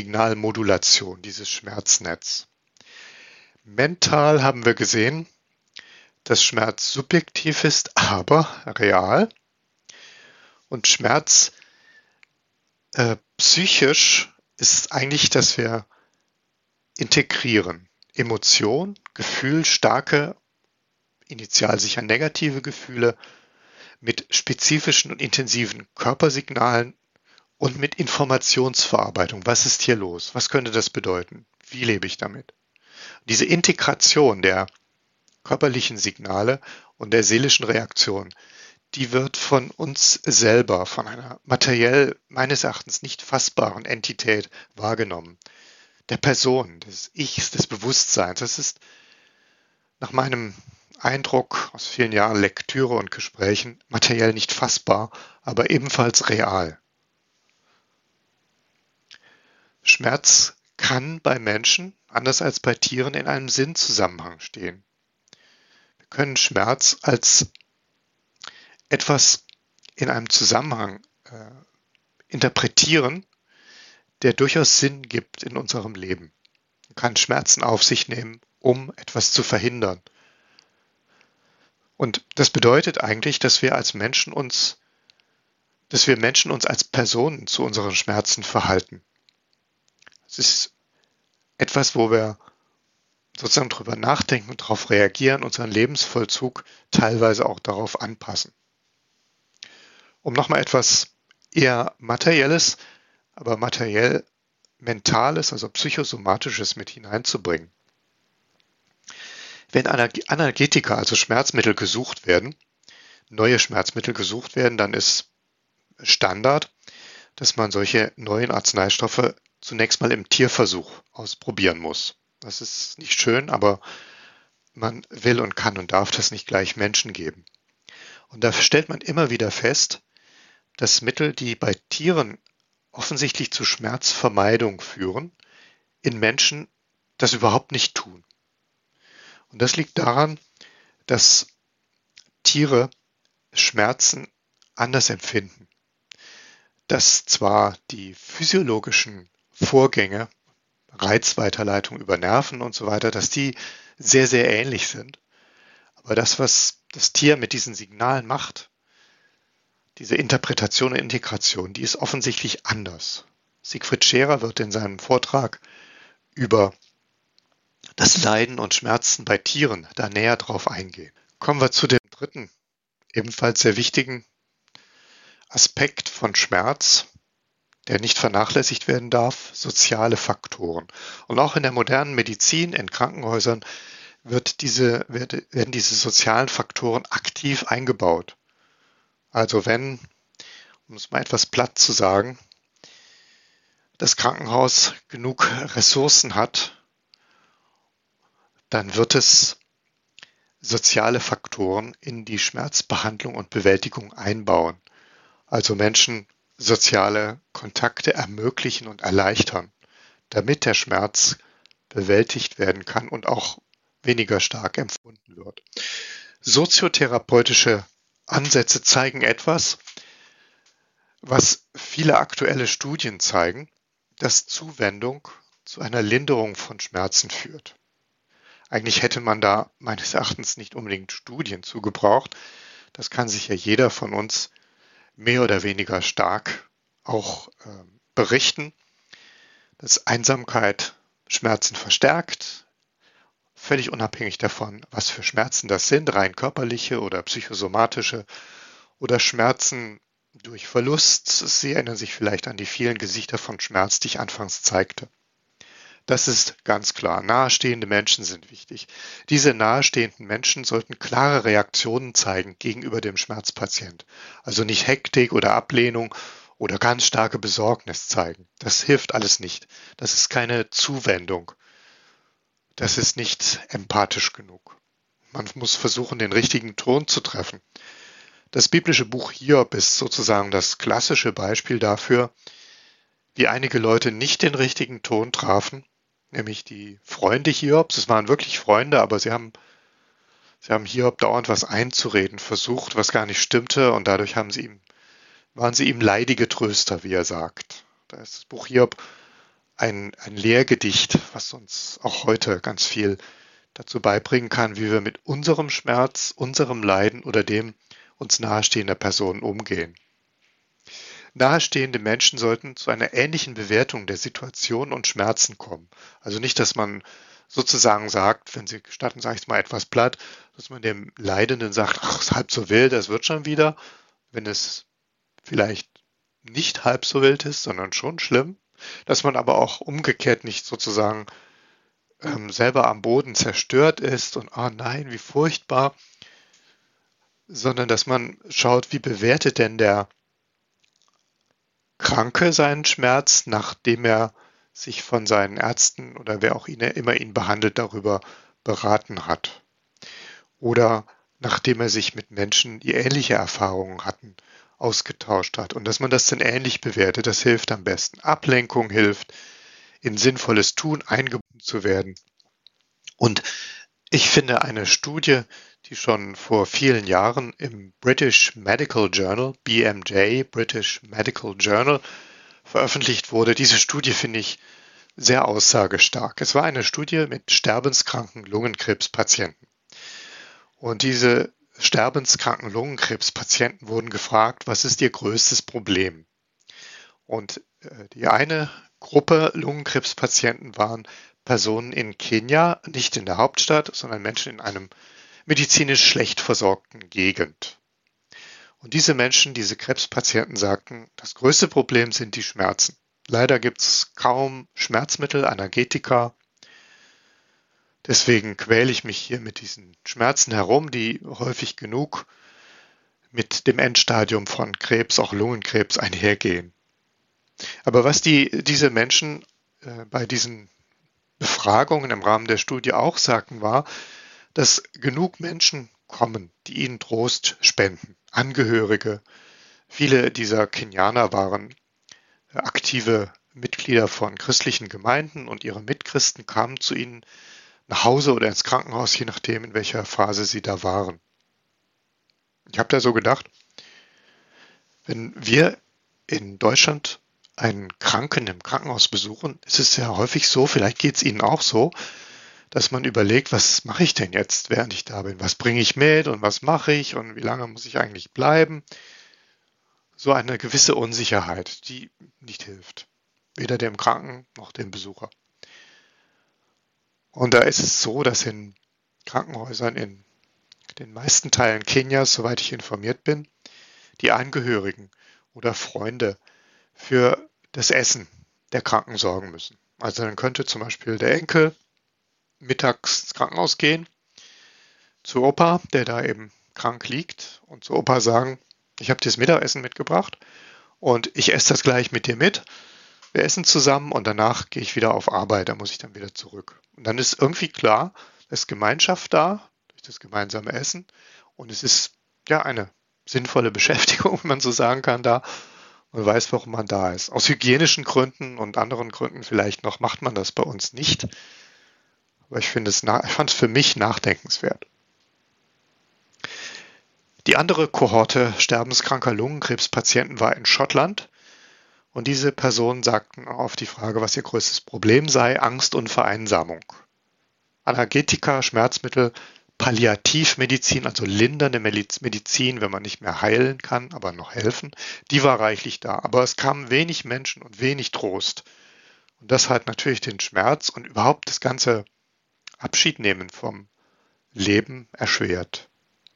Signalmodulation dieses Schmerznetz. Mental haben wir gesehen, dass Schmerz subjektiv ist, aber real. Und Schmerz äh, psychisch ist eigentlich, dass wir integrieren. Emotion, Gefühl, starke, initial sicher negative Gefühle mit spezifischen und intensiven Körpersignalen und mit Informationsverarbeitung. Was ist hier los? Was könnte das bedeuten? Wie lebe ich damit? Diese Integration der körperlichen Signale und der seelischen Reaktion, die wird von uns selber, von einer materiell meines Erachtens nicht fassbaren Entität wahrgenommen. Der Person, des Ichs, des Bewusstseins. Das ist nach meinem Eindruck aus vielen Jahren Lektüre und Gesprächen materiell nicht fassbar, aber ebenfalls real. Schmerz kann bei Menschen, anders als bei Tieren, in einem Sinnzusammenhang stehen. Wir können Schmerz als etwas in einem Zusammenhang äh, interpretieren, der durchaus Sinn gibt in unserem Leben. Man kann Schmerzen auf sich nehmen, um etwas zu verhindern. Und das bedeutet eigentlich, dass wir als Menschen uns, dass wir Menschen uns als Personen zu unseren Schmerzen verhalten. Es ist etwas, wo wir sozusagen drüber nachdenken und darauf reagieren, unseren Lebensvollzug teilweise auch darauf anpassen. Um nochmal etwas eher Materielles, aber materiell Mentales, also Psychosomatisches mit hineinzubringen. Wenn Analgetika, also Schmerzmittel gesucht werden, neue Schmerzmittel gesucht werden, dann ist Standard, dass man solche neuen Arzneistoffe zunächst mal im Tierversuch ausprobieren muss. Das ist nicht schön, aber man will und kann und darf das nicht gleich Menschen geben. Und da stellt man immer wieder fest, dass Mittel, die bei Tieren offensichtlich zu Schmerzvermeidung führen, in Menschen das überhaupt nicht tun. Und das liegt daran, dass Tiere Schmerzen anders empfinden. Dass zwar die physiologischen Vorgänge, Reizweiterleitung über Nerven und so weiter, dass die sehr, sehr ähnlich sind. Aber das, was das Tier mit diesen Signalen macht, diese Interpretation und Integration, die ist offensichtlich anders. Siegfried Scherer wird in seinem Vortrag über das Leiden und Schmerzen bei Tieren da näher drauf eingehen. Kommen wir zu dem dritten, ebenfalls sehr wichtigen Aspekt von Schmerz, der nicht vernachlässigt werden darf, soziale Faktoren. Und auch in der modernen Medizin, in Krankenhäusern, wird diese, werden diese sozialen Faktoren aktiv eingebaut. Also wenn, um es mal etwas platt zu sagen, das Krankenhaus genug Ressourcen hat, dann wird es soziale Faktoren in die Schmerzbehandlung und Bewältigung einbauen. Also Menschen soziale Kontakte ermöglichen und erleichtern, damit der Schmerz bewältigt werden kann und auch weniger stark empfunden wird. Soziotherapeutische Ansätze zeigen etwas, was viele aktuelle Studien zeigen, dass Zuwendung zu einer Linderung von Schmerzen führt. Eigentlich hätte man da meines Erachtens nicht unbedingt Studien zu gebraucht. Das kann sich ja jeder von uns mehr oder weniger stark auch äh, berichten, dass Einsamkeit Schmerzen verstärkt, völlig unabhängig davon, was für Schmerzen das sind, rein körperliche oder psychosomatische oder Schmerzen durch Verlust. Sie erinnern sich vielleicht an die vielen Gesichter von Schmerz, die ich anfangs zeigte. Das ist ganz klar. Nahestehende Menschen sind wichtig. Diese nahestehenden Menschen sollten klare Reaktionen zeigen gegenüber dem Schmerzpatient. Also nicht Hektik oder Ablehnung oder ganz starke Besorgnis zeigen. Das hilft alles nicht. Das ist keine Zuwendung. Das ist nicht empathisch genug. Man muss versuchen, den richtigen Ton zu treffen. Das biblische Buch Hiob ist sozusagen das klassische Beispiel dafür, wie einige Leute nicht den richtigen Ton trafen, nämlich die Freunde Hiobs. Es waren wirklich Freunde, aber sie haben, sie haben Hiob dauernd was einzureden versucht, was gar nicht stimmte, und dadurch haben sie ihm, waren sie ihm leidige Tröster, wie er sagt. Da ist das Buch Hiob ein, ein Lehrgedicht, was uns auch heute ganz viel dazu beibringen kann, wie wir mit unserem Schmerz, unserem Leiden oder dem uns nahestehender Personen umgehen. Nahestehende Menschen sollten zu einer ähnlichen Bewertung der Situation und Schmerzen kommen. Also nicht, dass man sozusagen sagt, wenn Sie gestatten, sage ich es mal etwas platt, dass man dem Leidenden sagt, ach, ist halb so wild, das wird schon wieder, wenn es vielleicht nicht halb so wild ist, sondern schon schlimm, dass man aber auch umgekehrt nicht sozusagen ähm, selber am Boden zerstört ist und oh nein, wie furchtbar, sondern dass man schaut, wie bewertet denn der Kranke seinen Schmerz, nachdem er sich von seinen Ärzten oder wer auch ihn, immer ihn behandelt, darüber beraten hat. Oder nachdem er sich mit Menschen, die ähnliche Erfahrungen hatten, ausgetauscht hat. Und dass man das dann ähnlich bewertet, das hilft am besten. Ablenkung hilft, in sinnvolles Tun eingebunden zu werden. Und ich finde eine Studie, die schon vor vielen Jahren im British Medical Journal, B M J, British Medical Journal, veröffentlicht wurde. Diese Studie finde ich sehr aussagestark. Es war eine Studie mit sterbenskranken Lungenkrebspatienten. Und diese sterbenskranken Lungenkrebspatienten wurden gefragt, was ist ihr größtes Problem? Und die eine Gruppe Lungenkrebspatienten waren Personen in Kenia, nicht in der Hauptstadt, sondern Menschen in einem medizinisch schlecht versorgten Gegend. Und diese Menschen, diese Krebspatienten sagten, das größte Problem sind die Schmerzen. Leider gibt es kaum Schmerzmittel, Analgetika. Deswegen quäle ich mich hier mit diesen Schmerzen herum, die häufig genug mit dem Endstadium von Krebs, auch Lungenkrebs, einhergehen. Aber was die, diese Menschen äh, bei diesen Befragungen im Rahmen der Studie auch sagten, war, dass genug Menschen kommen, die ihnen Trost spenden. Angehörige. Viele dieser Kenianer waren aktive Mitglieder von christlichen Gemeinden und ihre Mitchristen kamen zu ihnen nach Hause oder ins Krankenhaus, je nachdem, in welcher Phase sie da waren. Ich habe da so gedacht, wenn wir in Deutschland einen Kranken im Krankenhaus besuchen, ist es ja häufig so, vielleicht geht es Ihnen auch so, dass man überlegt, was mache ich denn jetzt, während ich da bin? Was bringe ich mit und was mache ich und wie lange muss ich eigentlich bleiben? So eine gewisse Unsicherheit, die nicht hilft. Weder dem Kranken noch dem Besucher. Und da ist es so, dass in Krankenhäusern in den meisten Teilen Kenias, soweit ich informiert bin, die Angehörigen oder Freunde für das Essen der Kranken sorgen müssen. Also dann könnte zum Beispiel der Enkel mittags ins Krankenhaus gehen, zu Opa, der da eben krank liegt, und zu Opa sagen, ich habe dir das Mittagessen mitgebracht und ich esse das gleich mit dir mit. Wir essen zusammen und danach gehe ich wieder auf Arbeit, da muss ich dann wieder zurück. Und dann ist irgendwie klar, es ist Gemeinschaft da, durch das gemeinsame Essen, und es ist ja eine sinnvolle Beschäftigung, wenn man so sagen kann, da. Man weiß, warum man da ist. Aus hygienischen Gründen und anderen Gründen vielleicht noch macht man das bei uns nicht. Aber ich finde es, ich fand es für mich nachdenkenswert. Die andere Kohorte sterbenskranker Lungenkrebspatienten war in Schottland. Und diese Personen sagten auf die Frage, was ihr größtes Problem sei, Angst und Vereinsamung. Analgetika, Schmerzmittel, Palliativmedizin, also lindernde Medizin, wenn man nicht mehr heilen kann, aber noch helfen, die war reichlich da. Aber es kamen wenig Menschen und wenig Trost. Und das hat natürlich den Schmerz und überhaupt das ganze Abschiednehmen vom Leben erschwert.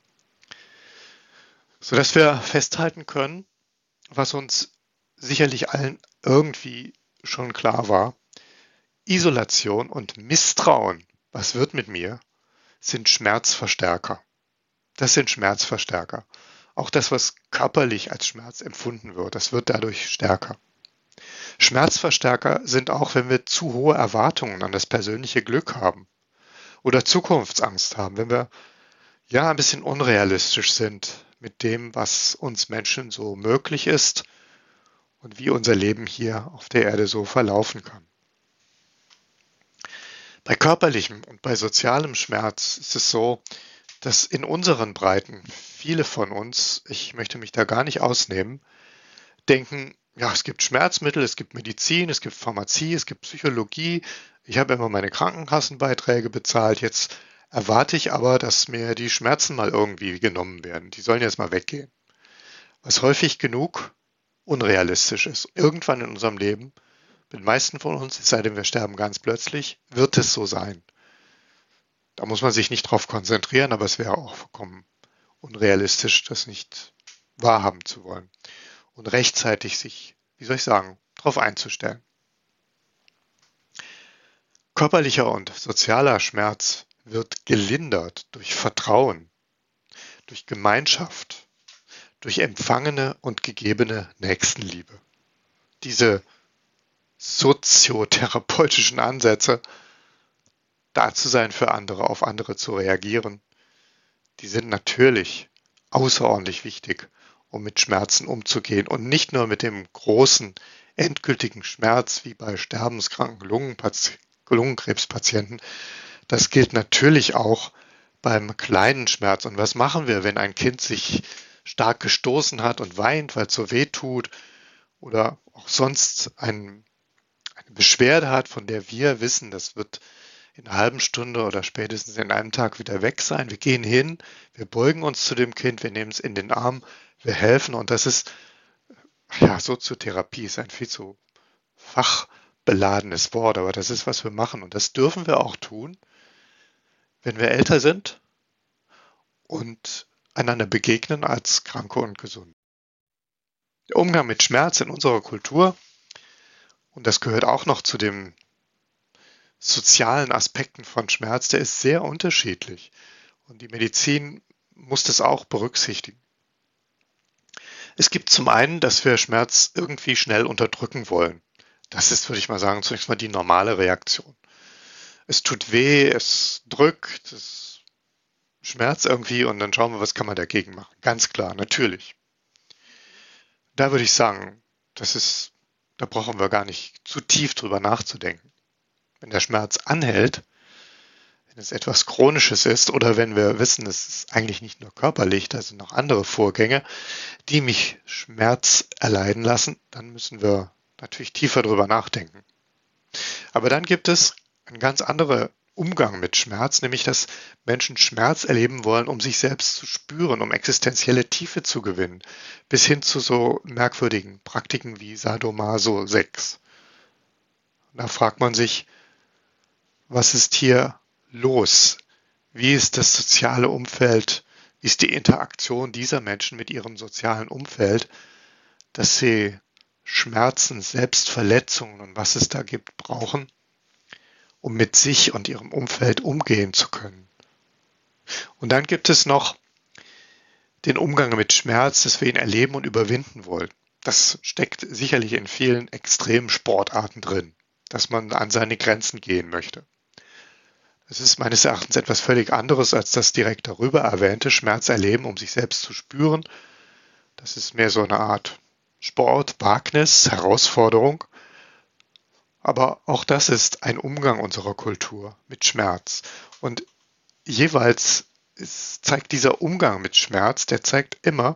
Sodass wir festhalten können, was uns sicherlich allen irgendwie schon klar war, Isolation und Misstrauen, was wird mit mir, sind Schmerzverstärker. Das sind Schmerzverstärker. Auch das, was körperlich als Schmerz empfunden wird, das wird dadurch stärker. Schmerzverstärker sind auch, wenn wir zu hohe Erwartungen an das persönliche Glück haben oder Zukunftsangst haben, wenn wir ja ein bisschen unrealistisch sind mit dem, was uns Menschen so möglich ist und wie unser Leben hier auf der Erde so verlaufen kann. Bei körperlichem und bei sozialem Schmerz ist es so, dass in unseren Breiten viele von uns, ich möchte mich da gar nicht ausnehmen, denken, ja, es gibt Schmerzmittel, es gibt Medizin, es gibt Pharmazie, es gibt Psychologie, ich habe immer meine Krankenkassenbeiträge bezahlt, jetzt erwarte ich aber, dass mir die Schmerzen mal irgendwie genommen werden. Die sollen jetzt mal weggehen. Was häufig genug unrealistisch ist. Irgendwann in unserem Leben, mit den meisten von uns, es sei denn, wir sterben ganz plötzlich, wird es so sein. Da muss man sich nicht drauf konzentrieren, aber es wäre auch vollkommen unrealistisch, das nicht wahrhaben zu wollen. Und rechtzeitig sich, wie soll ich sagen, darauf einzustellen. Körperlicher und sozialer Schmerz wird gelindert durch Vertrauen, durch Gemeinschaft, durch empfangene und gegebene Nächstenliebe. Diese soziotherapeutischen Ansätze, da zu sein für andere, auf andere zu reagieren, die sind natürlich außerordentlich wichtig, um mit Schmerzen umzugehen und nicht nur mit dem großen, endgültigen Schmerz wie bei sterbenskranken Lungenpati- Lungenkrebspatienten. Das gilt natürlich auch beim kleinen Schmerz. Und was machen wir, wenn ein Kind sich stark gestoßen hat und weint, weil es so weh tut oder auch sonst ein, eine Beschwerde hat, von der wir wissen, das wird in einer halben Stunde oder spätestens in einem Tag wieder weg sein. Wir gehen hin, wir beugen uns zu dem Kind, wir nehmen es in den Arm, wir helfen und das ist, ja, Soziotherapie ist ein viel zu fachbeladenes Wort, aber das ist, was wir machen und das dürfen wir auch tun, wenn wir älter sind und einander begegnen als Kranke und Gesunde. Der Umgang mit Schmerz in unserer Kultur, und das gehört auch noch zu den sozialen Aspekten von Schmerz, der ist sehr unterschiedlich. Und die Medizin muss das auch berücksichtigen. Es gibt zum einen, dass wir Schmerz irgendwie schnell unterdrücken wollen. Das ist, würde ich mal sagen, zunächst mal die normale Reaktion. Es tut weh, es drückt, es schmerzt irgendwie und dann schauen wir, was kann man dagegen machen. Ganz klar, natürlich. Da würde ich sagen, das ist, da brauchen wir gar nicht zu tief drüber nachzudenken. Wenn der Schmerz anhält, wenn es etwas Chronisches ist oder wenn wir wissen, es ist eigentlich nicht nur körperlich, da sind noch andere Vorgänge, die mich Schmerz erleiden lassen, dann müssen wir natürlich tiefer drüber nachdenken. Aber dann gibt es einen ganz anderen Umgang mit Schmerz, nämlich dass Menschen Schmerz erleben wollen, um sich selbst zu spüren, um existenzielle Tiefe zu gewinnen, bis hin zu so merkwürdigen Praktiken wie Sadomaso Sex. Da fragt man sich, was ist hier los? Wie ist das soziale Umfeld? Wie ist die Interaktion dieser Menschen mit ihrem sozialen Umfeld, dass sie Schmerzen, Selbstverletzungen und was es da gibt, brauchen, um mit sich und ihrem Umfeld umgehen zu können. Und dann gibt es noch den Umgang mit Schmerz, dass wir ihn erleben und überwinden wollen. Das steckt sicherlich in vielen extremen Sportarten drin, dass man an seine Grenzen gehen möchte. Es ist meines Erachtens etwas völlig anderes als das direkt darüber erwähnte Schmerz erleben, um sich selbst zu spüren. Das ist mehr so eine Art Sport, Wagnis, Herausforderung. Aber auch das ist ein Umgang unserer Kultur mit Schmerz. Und jeweils ist, zeigt dieser Umgang mit Schmerz, der zeigt immer,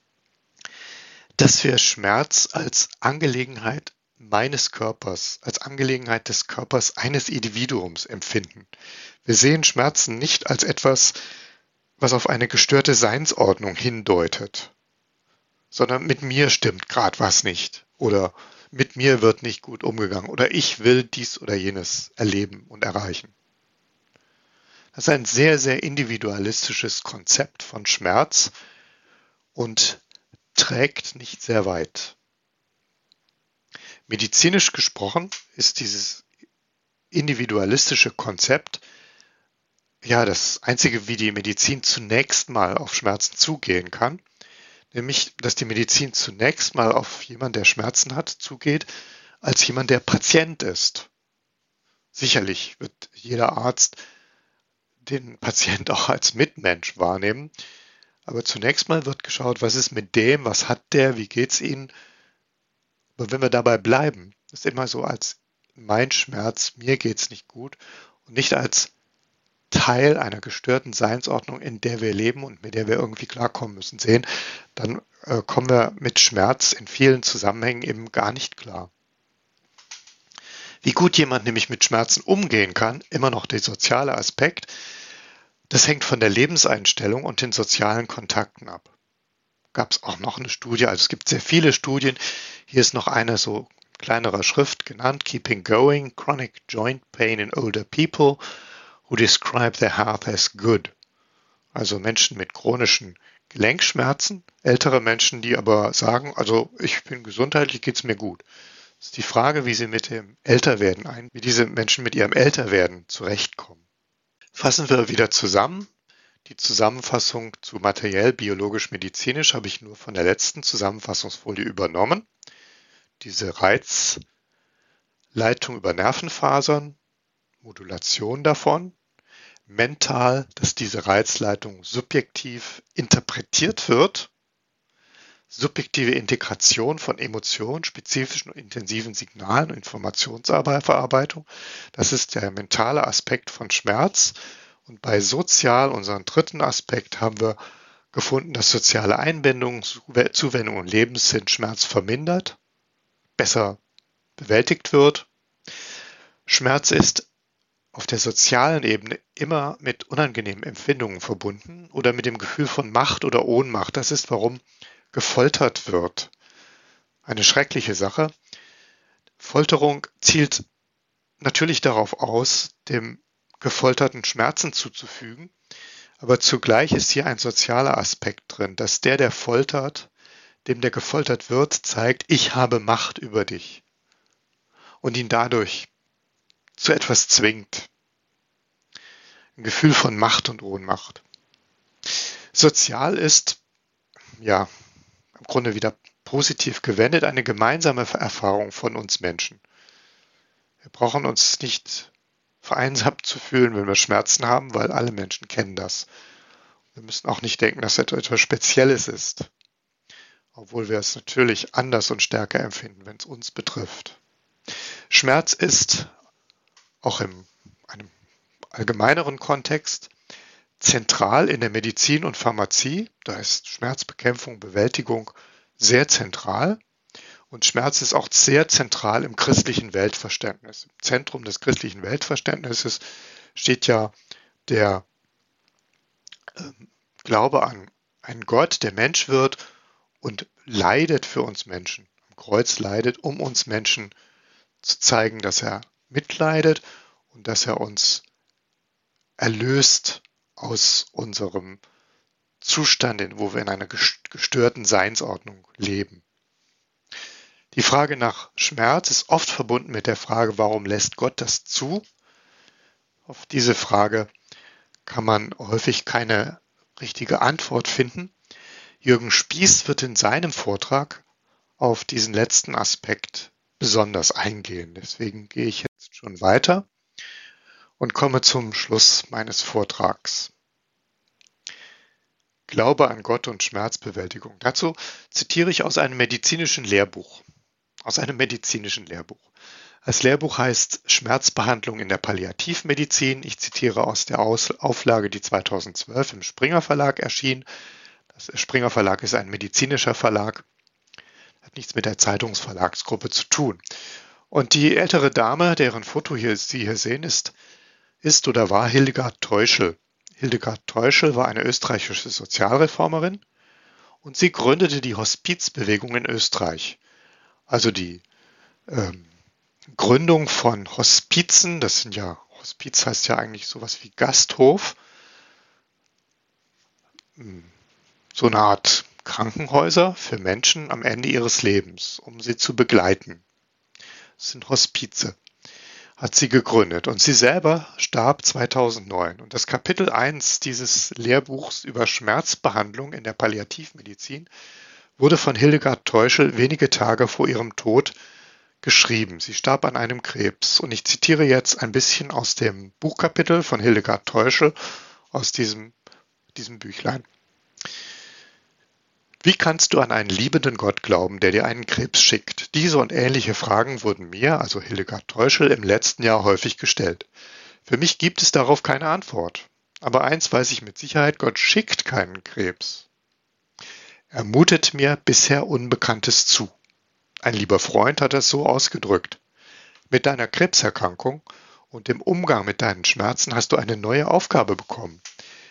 dass wir Schmerz als Angelegenheit meines Körpers, als Angelegenheit des Körpers eines Individuums empfinden. Wir sehen Schmerzen nicht als etwas, was auf eine gestörte Seinsordnung hindeutet, sondern mit mir stimmt gerade was nicht oder mit mir wird nicht gut umgegangen oder ich will dies oder jenes erleben und erreichen. Das ist ein sehr, sehr individualistisches Konzept von Schmerz und trägt nicht sehr weit. Medizinisch gesprochen ist dieses individualistische Konzept ja das einzige, wie die Medizin zunächst mal auf Schmerzen zugehen kann, nämlich, dass die Medizin zunächst mal auf jemanden, der Schmerzen hat, zugeht, als jemand, der Patient ist. Sicherlich wird jeder Arzt den Patient auch als Mitmensch wahrnehmen, aber zunächst mal wird geschaut, was ist mit dem, was hat der, wie geht's ihm. Aber wenn wir dabei bleiben, ist immer so als mein Schmerz, mir geht's nicht gut und nicht als Teil einer gestörten Seinsordnung, in der wir leben und mit der wir irgendwie klarkommen müssen, sehen, dann äh, kommen wir mit Schmerz in vielen Zusammenhängen eben gar nicht klar. Wie gut jemand nämlich mit Schmerzen umgehen kann, immer noch der soziale Aspekt, Das hängt von der Lebenseinstellung und den sozialen Kontakten ab. Gab es auch noch eine Studie, also es gibt sehr viele Studien. Hier ist noch eine so kleinerer Schrift genannt, Keeping Going, Chronic Joint Pain in Older People who Describe Their Health as Good. Also Menschen mit chronischen Gelenkschmerzen, ältere Menschen, die aber sagen, also ich bin gesundheitlich, geht's mir gut. Das ist die Frage, wie sie mit dem Älterwerden ein, wie diese Menschen mit ihrem Älterwerden zurechtkommen. Fassen wir wieder zusammen. Die Zusammenfassung zu materiell, biologisch, medizinisch habe ich nur von der letzten Zusammenfassungsfolie übernommen. Diese Reizleitung über Nervenfasern, Modulation davon, mental, dass diese Reizleitung subjektiv interpretiert wird, subjektive Integration von Emotionen, spezifischen und intensiven Signalen und Informationsverarbeitung. Das ist der mentale Aspekt von Schmerz. Und bei sozial, unseren dritten Aspekt, haben wir gefunden, dass soziale Einbindung, Zuwendung und Lebenssinn Schmerz vermindert, besser bewältigt wird. Schmerz ist auf der sozialen Ebene immer mit unangenehmen Empfindungen verbunden oder mit dem Gefühl von Macht oder Ohnmacht. Das ist, warum gefoltert wird. Eine schreckliche Sache. Folterung zielt natürlich darauf aus, dem Gefolterten Schmerzen zuzufügen, aber zugleich ist hier ein sozialer Aspekt drin, dass der, der foltert, dem der gefoltert wird, zeigt, ich habe Macht über dich und ihn dadurch zu etwas zwingt. Ein Gefühl von Macht und Ohnmacht. Sozial ist, ja, im Grunde wieder positiv gewendet, eine gemeinsame Erfahrung von uns Menschen. Wir brauchen uns nicht vereinsamt zu fühlen, wenn wir Schmerzen haben, weil alle Menschen kennen das. Wir müssen auch nicht denken, dass das etwas Spezielles ist, obwohl wir es natürlich anders und stärker empfinden, wenn es uns betrifft. Schmerz ist auch in einem allgemeineren Kontext zentral in der Medizin und Pharmazie. Da ist Schmerzbekämpfung, Bewältigung sehr zentral. Und Schmerz ist auch sehr zentral im christlichen Weltverständnis. Im Zentrum des christlichen Weltverständnisses steht ja der äh, Glaube an einen Gott, der Mensch wird und leidet für uns Menschen. Am Kreuz leidet, um uns Menschen zu zeigen, dass er mitleidet und dass er uns erlöst aus unserem Zustand, wo wir in einer gestörten Seinsordnung leben. Die Frage nach Schmerz ist oft verbunden mit der Frage, warum lässt Gott das zu? Auf diese Frage kann man häufig keine richtige Antwort finden. Jürgen Spieß wird in seinem Vortrag auf diesen letzten Aspekt besonders eingehen. Deswegen gehe ich jetzt schon weiter und komme zum Schluss meines Vortrags. Glaube an Gott und Schmerzbewältigung. Dazu zitiere ich aus einem medizinischen Lehrbuch. Aus einem medizinischen Lehrbuch. Das Lehrbuch heißt Schmerzbehandlung in der Palliativmedizin. Ich zitiere aus der Auflage, die zweitausendzwölf im Springer Verlag erschien. Das Springer Verlag ist ein medizinischer Verlag, hat nichts mit der Zeitungsverlagsgruppe zu tun. Und die ältere Dame, deren Foto hier, Sie hier sehen, ist, ist oder war Hildegard Teuschel. Hildegard Teuschel war eine österreichische Sozialreformerin und sie gründete die Hospizbewegung in Österreich. Also die ähm, Gründung von Hospizen, das sind ja, Hospiz heißt ja eigentlich sowas wie Gasthof, so eine Art Krankenhäuser für Menschen am Ende ihres Lebens, um sie zu begleiten. Das sind Hospize, hat sie gegründet und sie selber starb zweitausendneun. Und das Kapitel eins dieses Lehrbuchs über Schmerzbehandlung in der Palliativmedizin wurde von Hildegard Teuschel wenige Tage vor ihrem Tod geschrieben. Sie starb an einem Krebs. Und ich zitiere jetzt ein bisschen aus dem Buchkapitel von Hildegard Teuschel aus diesem, diesem Büchlein. Wie kannst du an einen liebenden Gott glauben, der dir einen Krebs schickt? Diese und ähnliche Fragen wurden mir, also Hildegard Teuschel, im letzten Jahr häufig gestellt. Für mich gibt es darauf keine Antwort. Aber eins weiß ich mit Sicherheit, Gott schickt keinen Krebs. Er mutet mir bisher Unbekanntes zu. Ein lieber Freund hat es so ausgedrückt. Mit deiner Krebserkrankung und dem Umgang mit deinen Schmerzen hast du eine neue Aufgabe bekommen.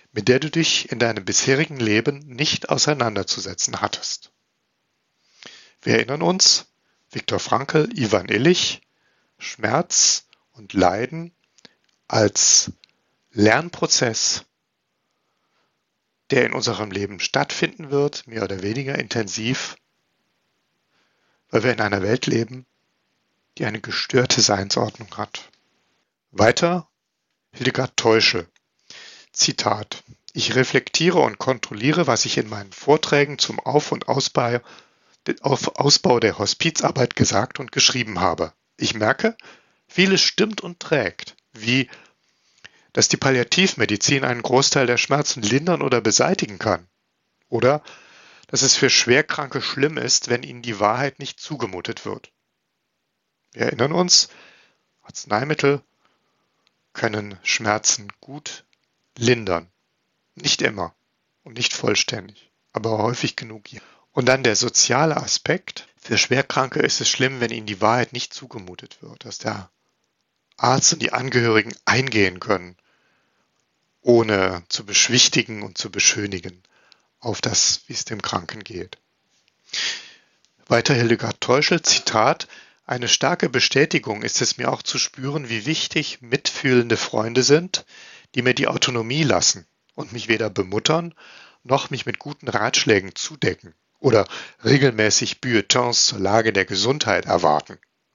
mit der du dich in deinem bisherigen Leben nicht auseinanderzusetzen hattest. Wir erinnern uns, Viktor Frankl, Ivan Illich, Schmerz und Leiden als Lernprozess, der in unserem Leben stattfinden wird, mehr oder weniger intensiv, weil wir in einer Welt leben, die eine gestörte Seinsordnung hat. Weiter Hildegard Täuschel, Zitat: Ich reflektiere und kontrolliere, was ich in meinen Vorträgen zum Auf- und Ausbau, auf Ausbau der Hospizarbeit gesagt und geschrieben habe. Ich merke, vieles stimmt und trägt, wie dass die Palliativmedizin einen Großteil der Schmerzen lindern oder beseitigen kann. Oder dass es für Schwerkranke schlimm ist, wenn ihnen die Wahrheit nicht zugemutet wird. Wir erinnern uns, Arzneimittel können Schmerzen gut lindern. Nicht immer und nicht vollständig, aber häufig genug. Und dann der soziale Aspekt. Für Schwerkranke ist es schlimm, wenn ihnen die Wahrheit nicht zugemutet wird, dass der Arzt und die Angehörigen eingehen können, ohne zu beschwichtigen und zu beschönigen auf das, wie es dem Kranken geht. Weiter Hildegard Täuschel, Zitat: Eine starke Bestätigung ist es mir auch zu spüren, wie wichtig mitfühlende Freunde sind, die mir die Autonomie lassen und mich weder bemuttern, noch mich mit guten Ratschlägen zudecken oder regelmäßig Bulletins zur Lage der Gesundheit erwarten.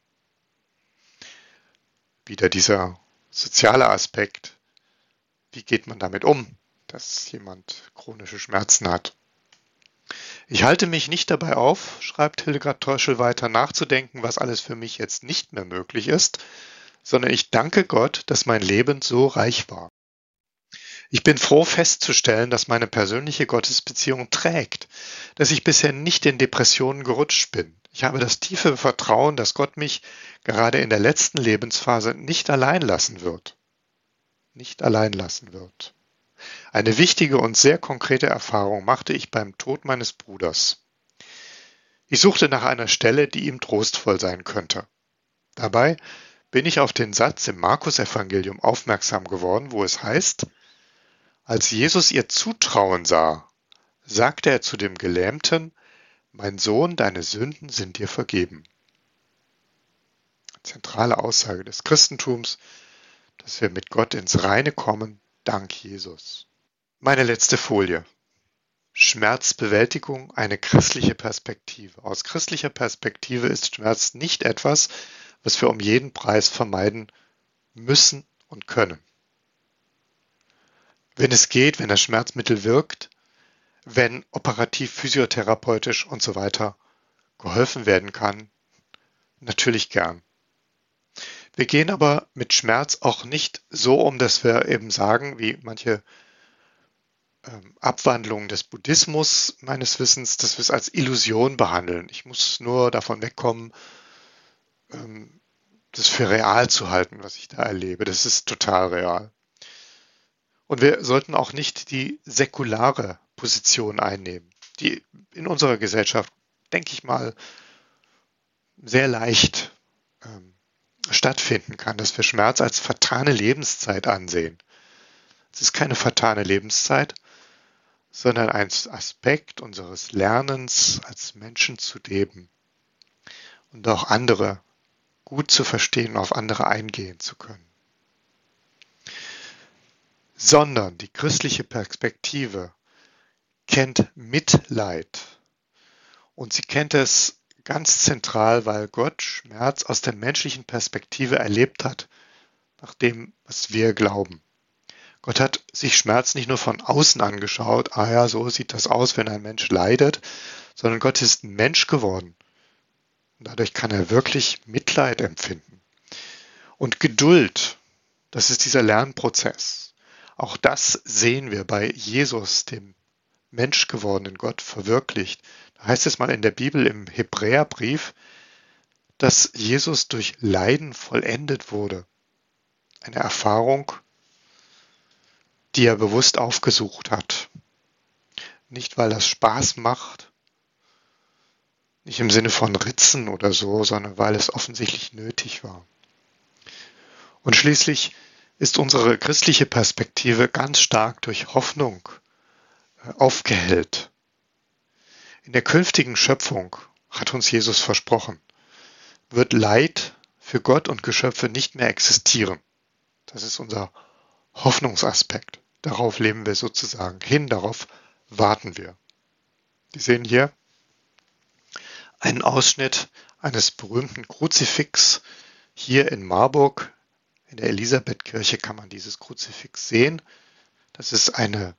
Wieder dieser soziale Aspekt. Wie geht man damit um, dass jemand chronische Schmerzen hat? Ich halte mich nicht dabei auf, schreibt Hildegard Täuschel weiter, nachzudenken, was alles für mich jetzt nicht mehr möglich ist, sondern ich danke Gott, dass mein Leben so reich war. Ich bin froh festzustellen, dass meine persönliche Gottesbeziehung trägt, dass ich bisher nicht in Depressionen gerutscht bin. Ich habe das tiefe Vertrauen, dass Gott mich gerade in der letzten Lebensphase nicht allein lassen wird. Nicht allein lassen wird. Eine wichtige und sehr konkrete Erfahrung machte ich beim Tod meines Bruders. Ich suchte nach einer Stelle, die ihm trostvoll sein könnte. Dabei bin ich auf den Satz im Markus-Evangelium aufmerksam geworden, wo es heißt: Als Jesus ihr Zutrauen sah, sagte er zu dem Gelähmten: Mein Sohn, deine Sünden sind dir vergeben. Zentrale Aussage des Christentums, dass wir mit Gott ins Reine kommen, dank Jesus. Meine letzte Folie. Schmerzbewältigung, eine christliche Perspektive. Aus christlicher Perspektive ist Schmerz nicht etwas, was wir um jeden Preis vermeiden müssen und können. Wenn es geht, wenn das Schmerzmittel wirkt, wenn operativ, physiotherapeutisch und so weiter geholfen werden kann, natürlich gern. Wir gehen aber mit Schmerz auch nicht so um, dass wir eben sagen, wie manche ähm, Abwandlungen des Buddhismus meines Wissens, dass wir es als Illusion behandeln. Ich muss nur davon wegkommen, ähm, das für real zu halten, was ich da erlebe. Das ist total real. Und wir sollten auch nicht die säkulare Position einnehmen, die in unserer Gesellschaft, denke ich mal, sehr leicht ähm, stattfinden kann, dass wir Schmerz als vertane Lebenszeit ansehen. Es ist keine vertane Lebenszeit, sondern ein Aspekt unseres Lernens, als Menschen zu leben und auch andere gut zu verstehen, auf andere eingehen zu können. Sondern die christliche Perspektive kennt Mitleid und sie kennt es ganz zentral, weil Gott Schmerz aus der menschlichen Perspektive erlebt hat, nach dem, was wir glauben. Gott hat sich Schmerz nicht nur von außen angeschaut, ah ja, so sieht das aus, wenn ein Mensch leidet, sondern Gott ist ein Mensch geworden. Und dadurch kann er wirklich Mitleid empfinden. Und Geduld, das ist dieser Lernprozess. Auch das sehen wir bei Jesus, dem menschgewordenen Gott, verwirklicht. Da heißt es mal in der Bibel im Hebräerbrief, dass Jesus durch Leiden vollendet wurde. Eine Erfahrung, die er bewusst aufgesucht hat. Nicht, weil das Spaß macht, nicht im Sinne von Ritzen oder so, sondern weil es offensichtlich nötig war. Und schließlich ist unsere christliche Perspektive ganz stark durch Hoffnung aufgehellt. In der künftigen Schöpfung, hat uns Jesus versprochen, wird Leid für Gott und Geschöpfe nicht mehr existieren. Das ist unser Hoffnungsaspekt. Darauf leben wir sozusagen hin, darauf warten wir. Sie sehen hier einen Ausschnitt eines berühmten Kruzifix. Hier in Marburg, in der Elisabethkirche, kann man dieses Kruzifix sehen. Das ist eine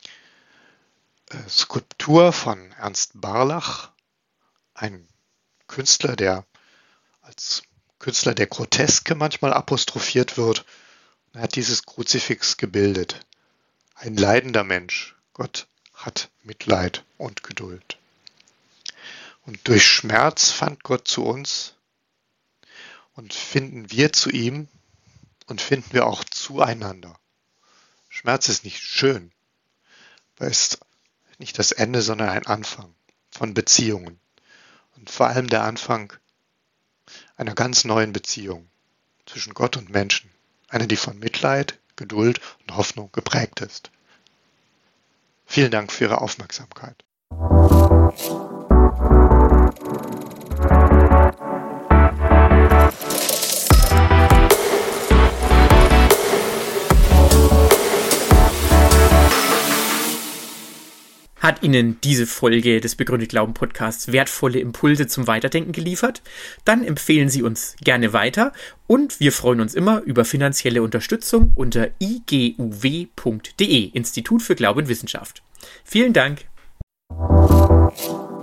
Skulptur von Ernst Barlach, ein Künstler, der als Künstler der Groteske manchmal apostrophiert wird. Er hat dieses Kruzifix gebildet. Ein leidender Mensch. Gott hat Mitleid und Geduld. Und durch Schmerz fand Gott zu uns und finden wir zu ihm und finden wir auch zueinander. Schmerz ist nicht schön, aber ist nicht das Ende, sondern ein Anfang von Beziehungen. Und vor allem der Anfang einer ganz neuen Beziehung zwischen Gott und Menschen. Eine, die von Mitleid, Geduld und Hoffnung geprägt ist. Vielen Dank für Ihre Aufmerksamkeit. Hat Ihnen diese Folge des Begründet Glauben Podcasts wertvolle Impulse zum Weiterdenken geliefert? Dann empfehlen Sie uns gerne weiter und wir freuen uns immer über finanzielle Unterstützung unter i g u w punkt d e, Institut für Glaube und Wissenschaft. Vielen Dank!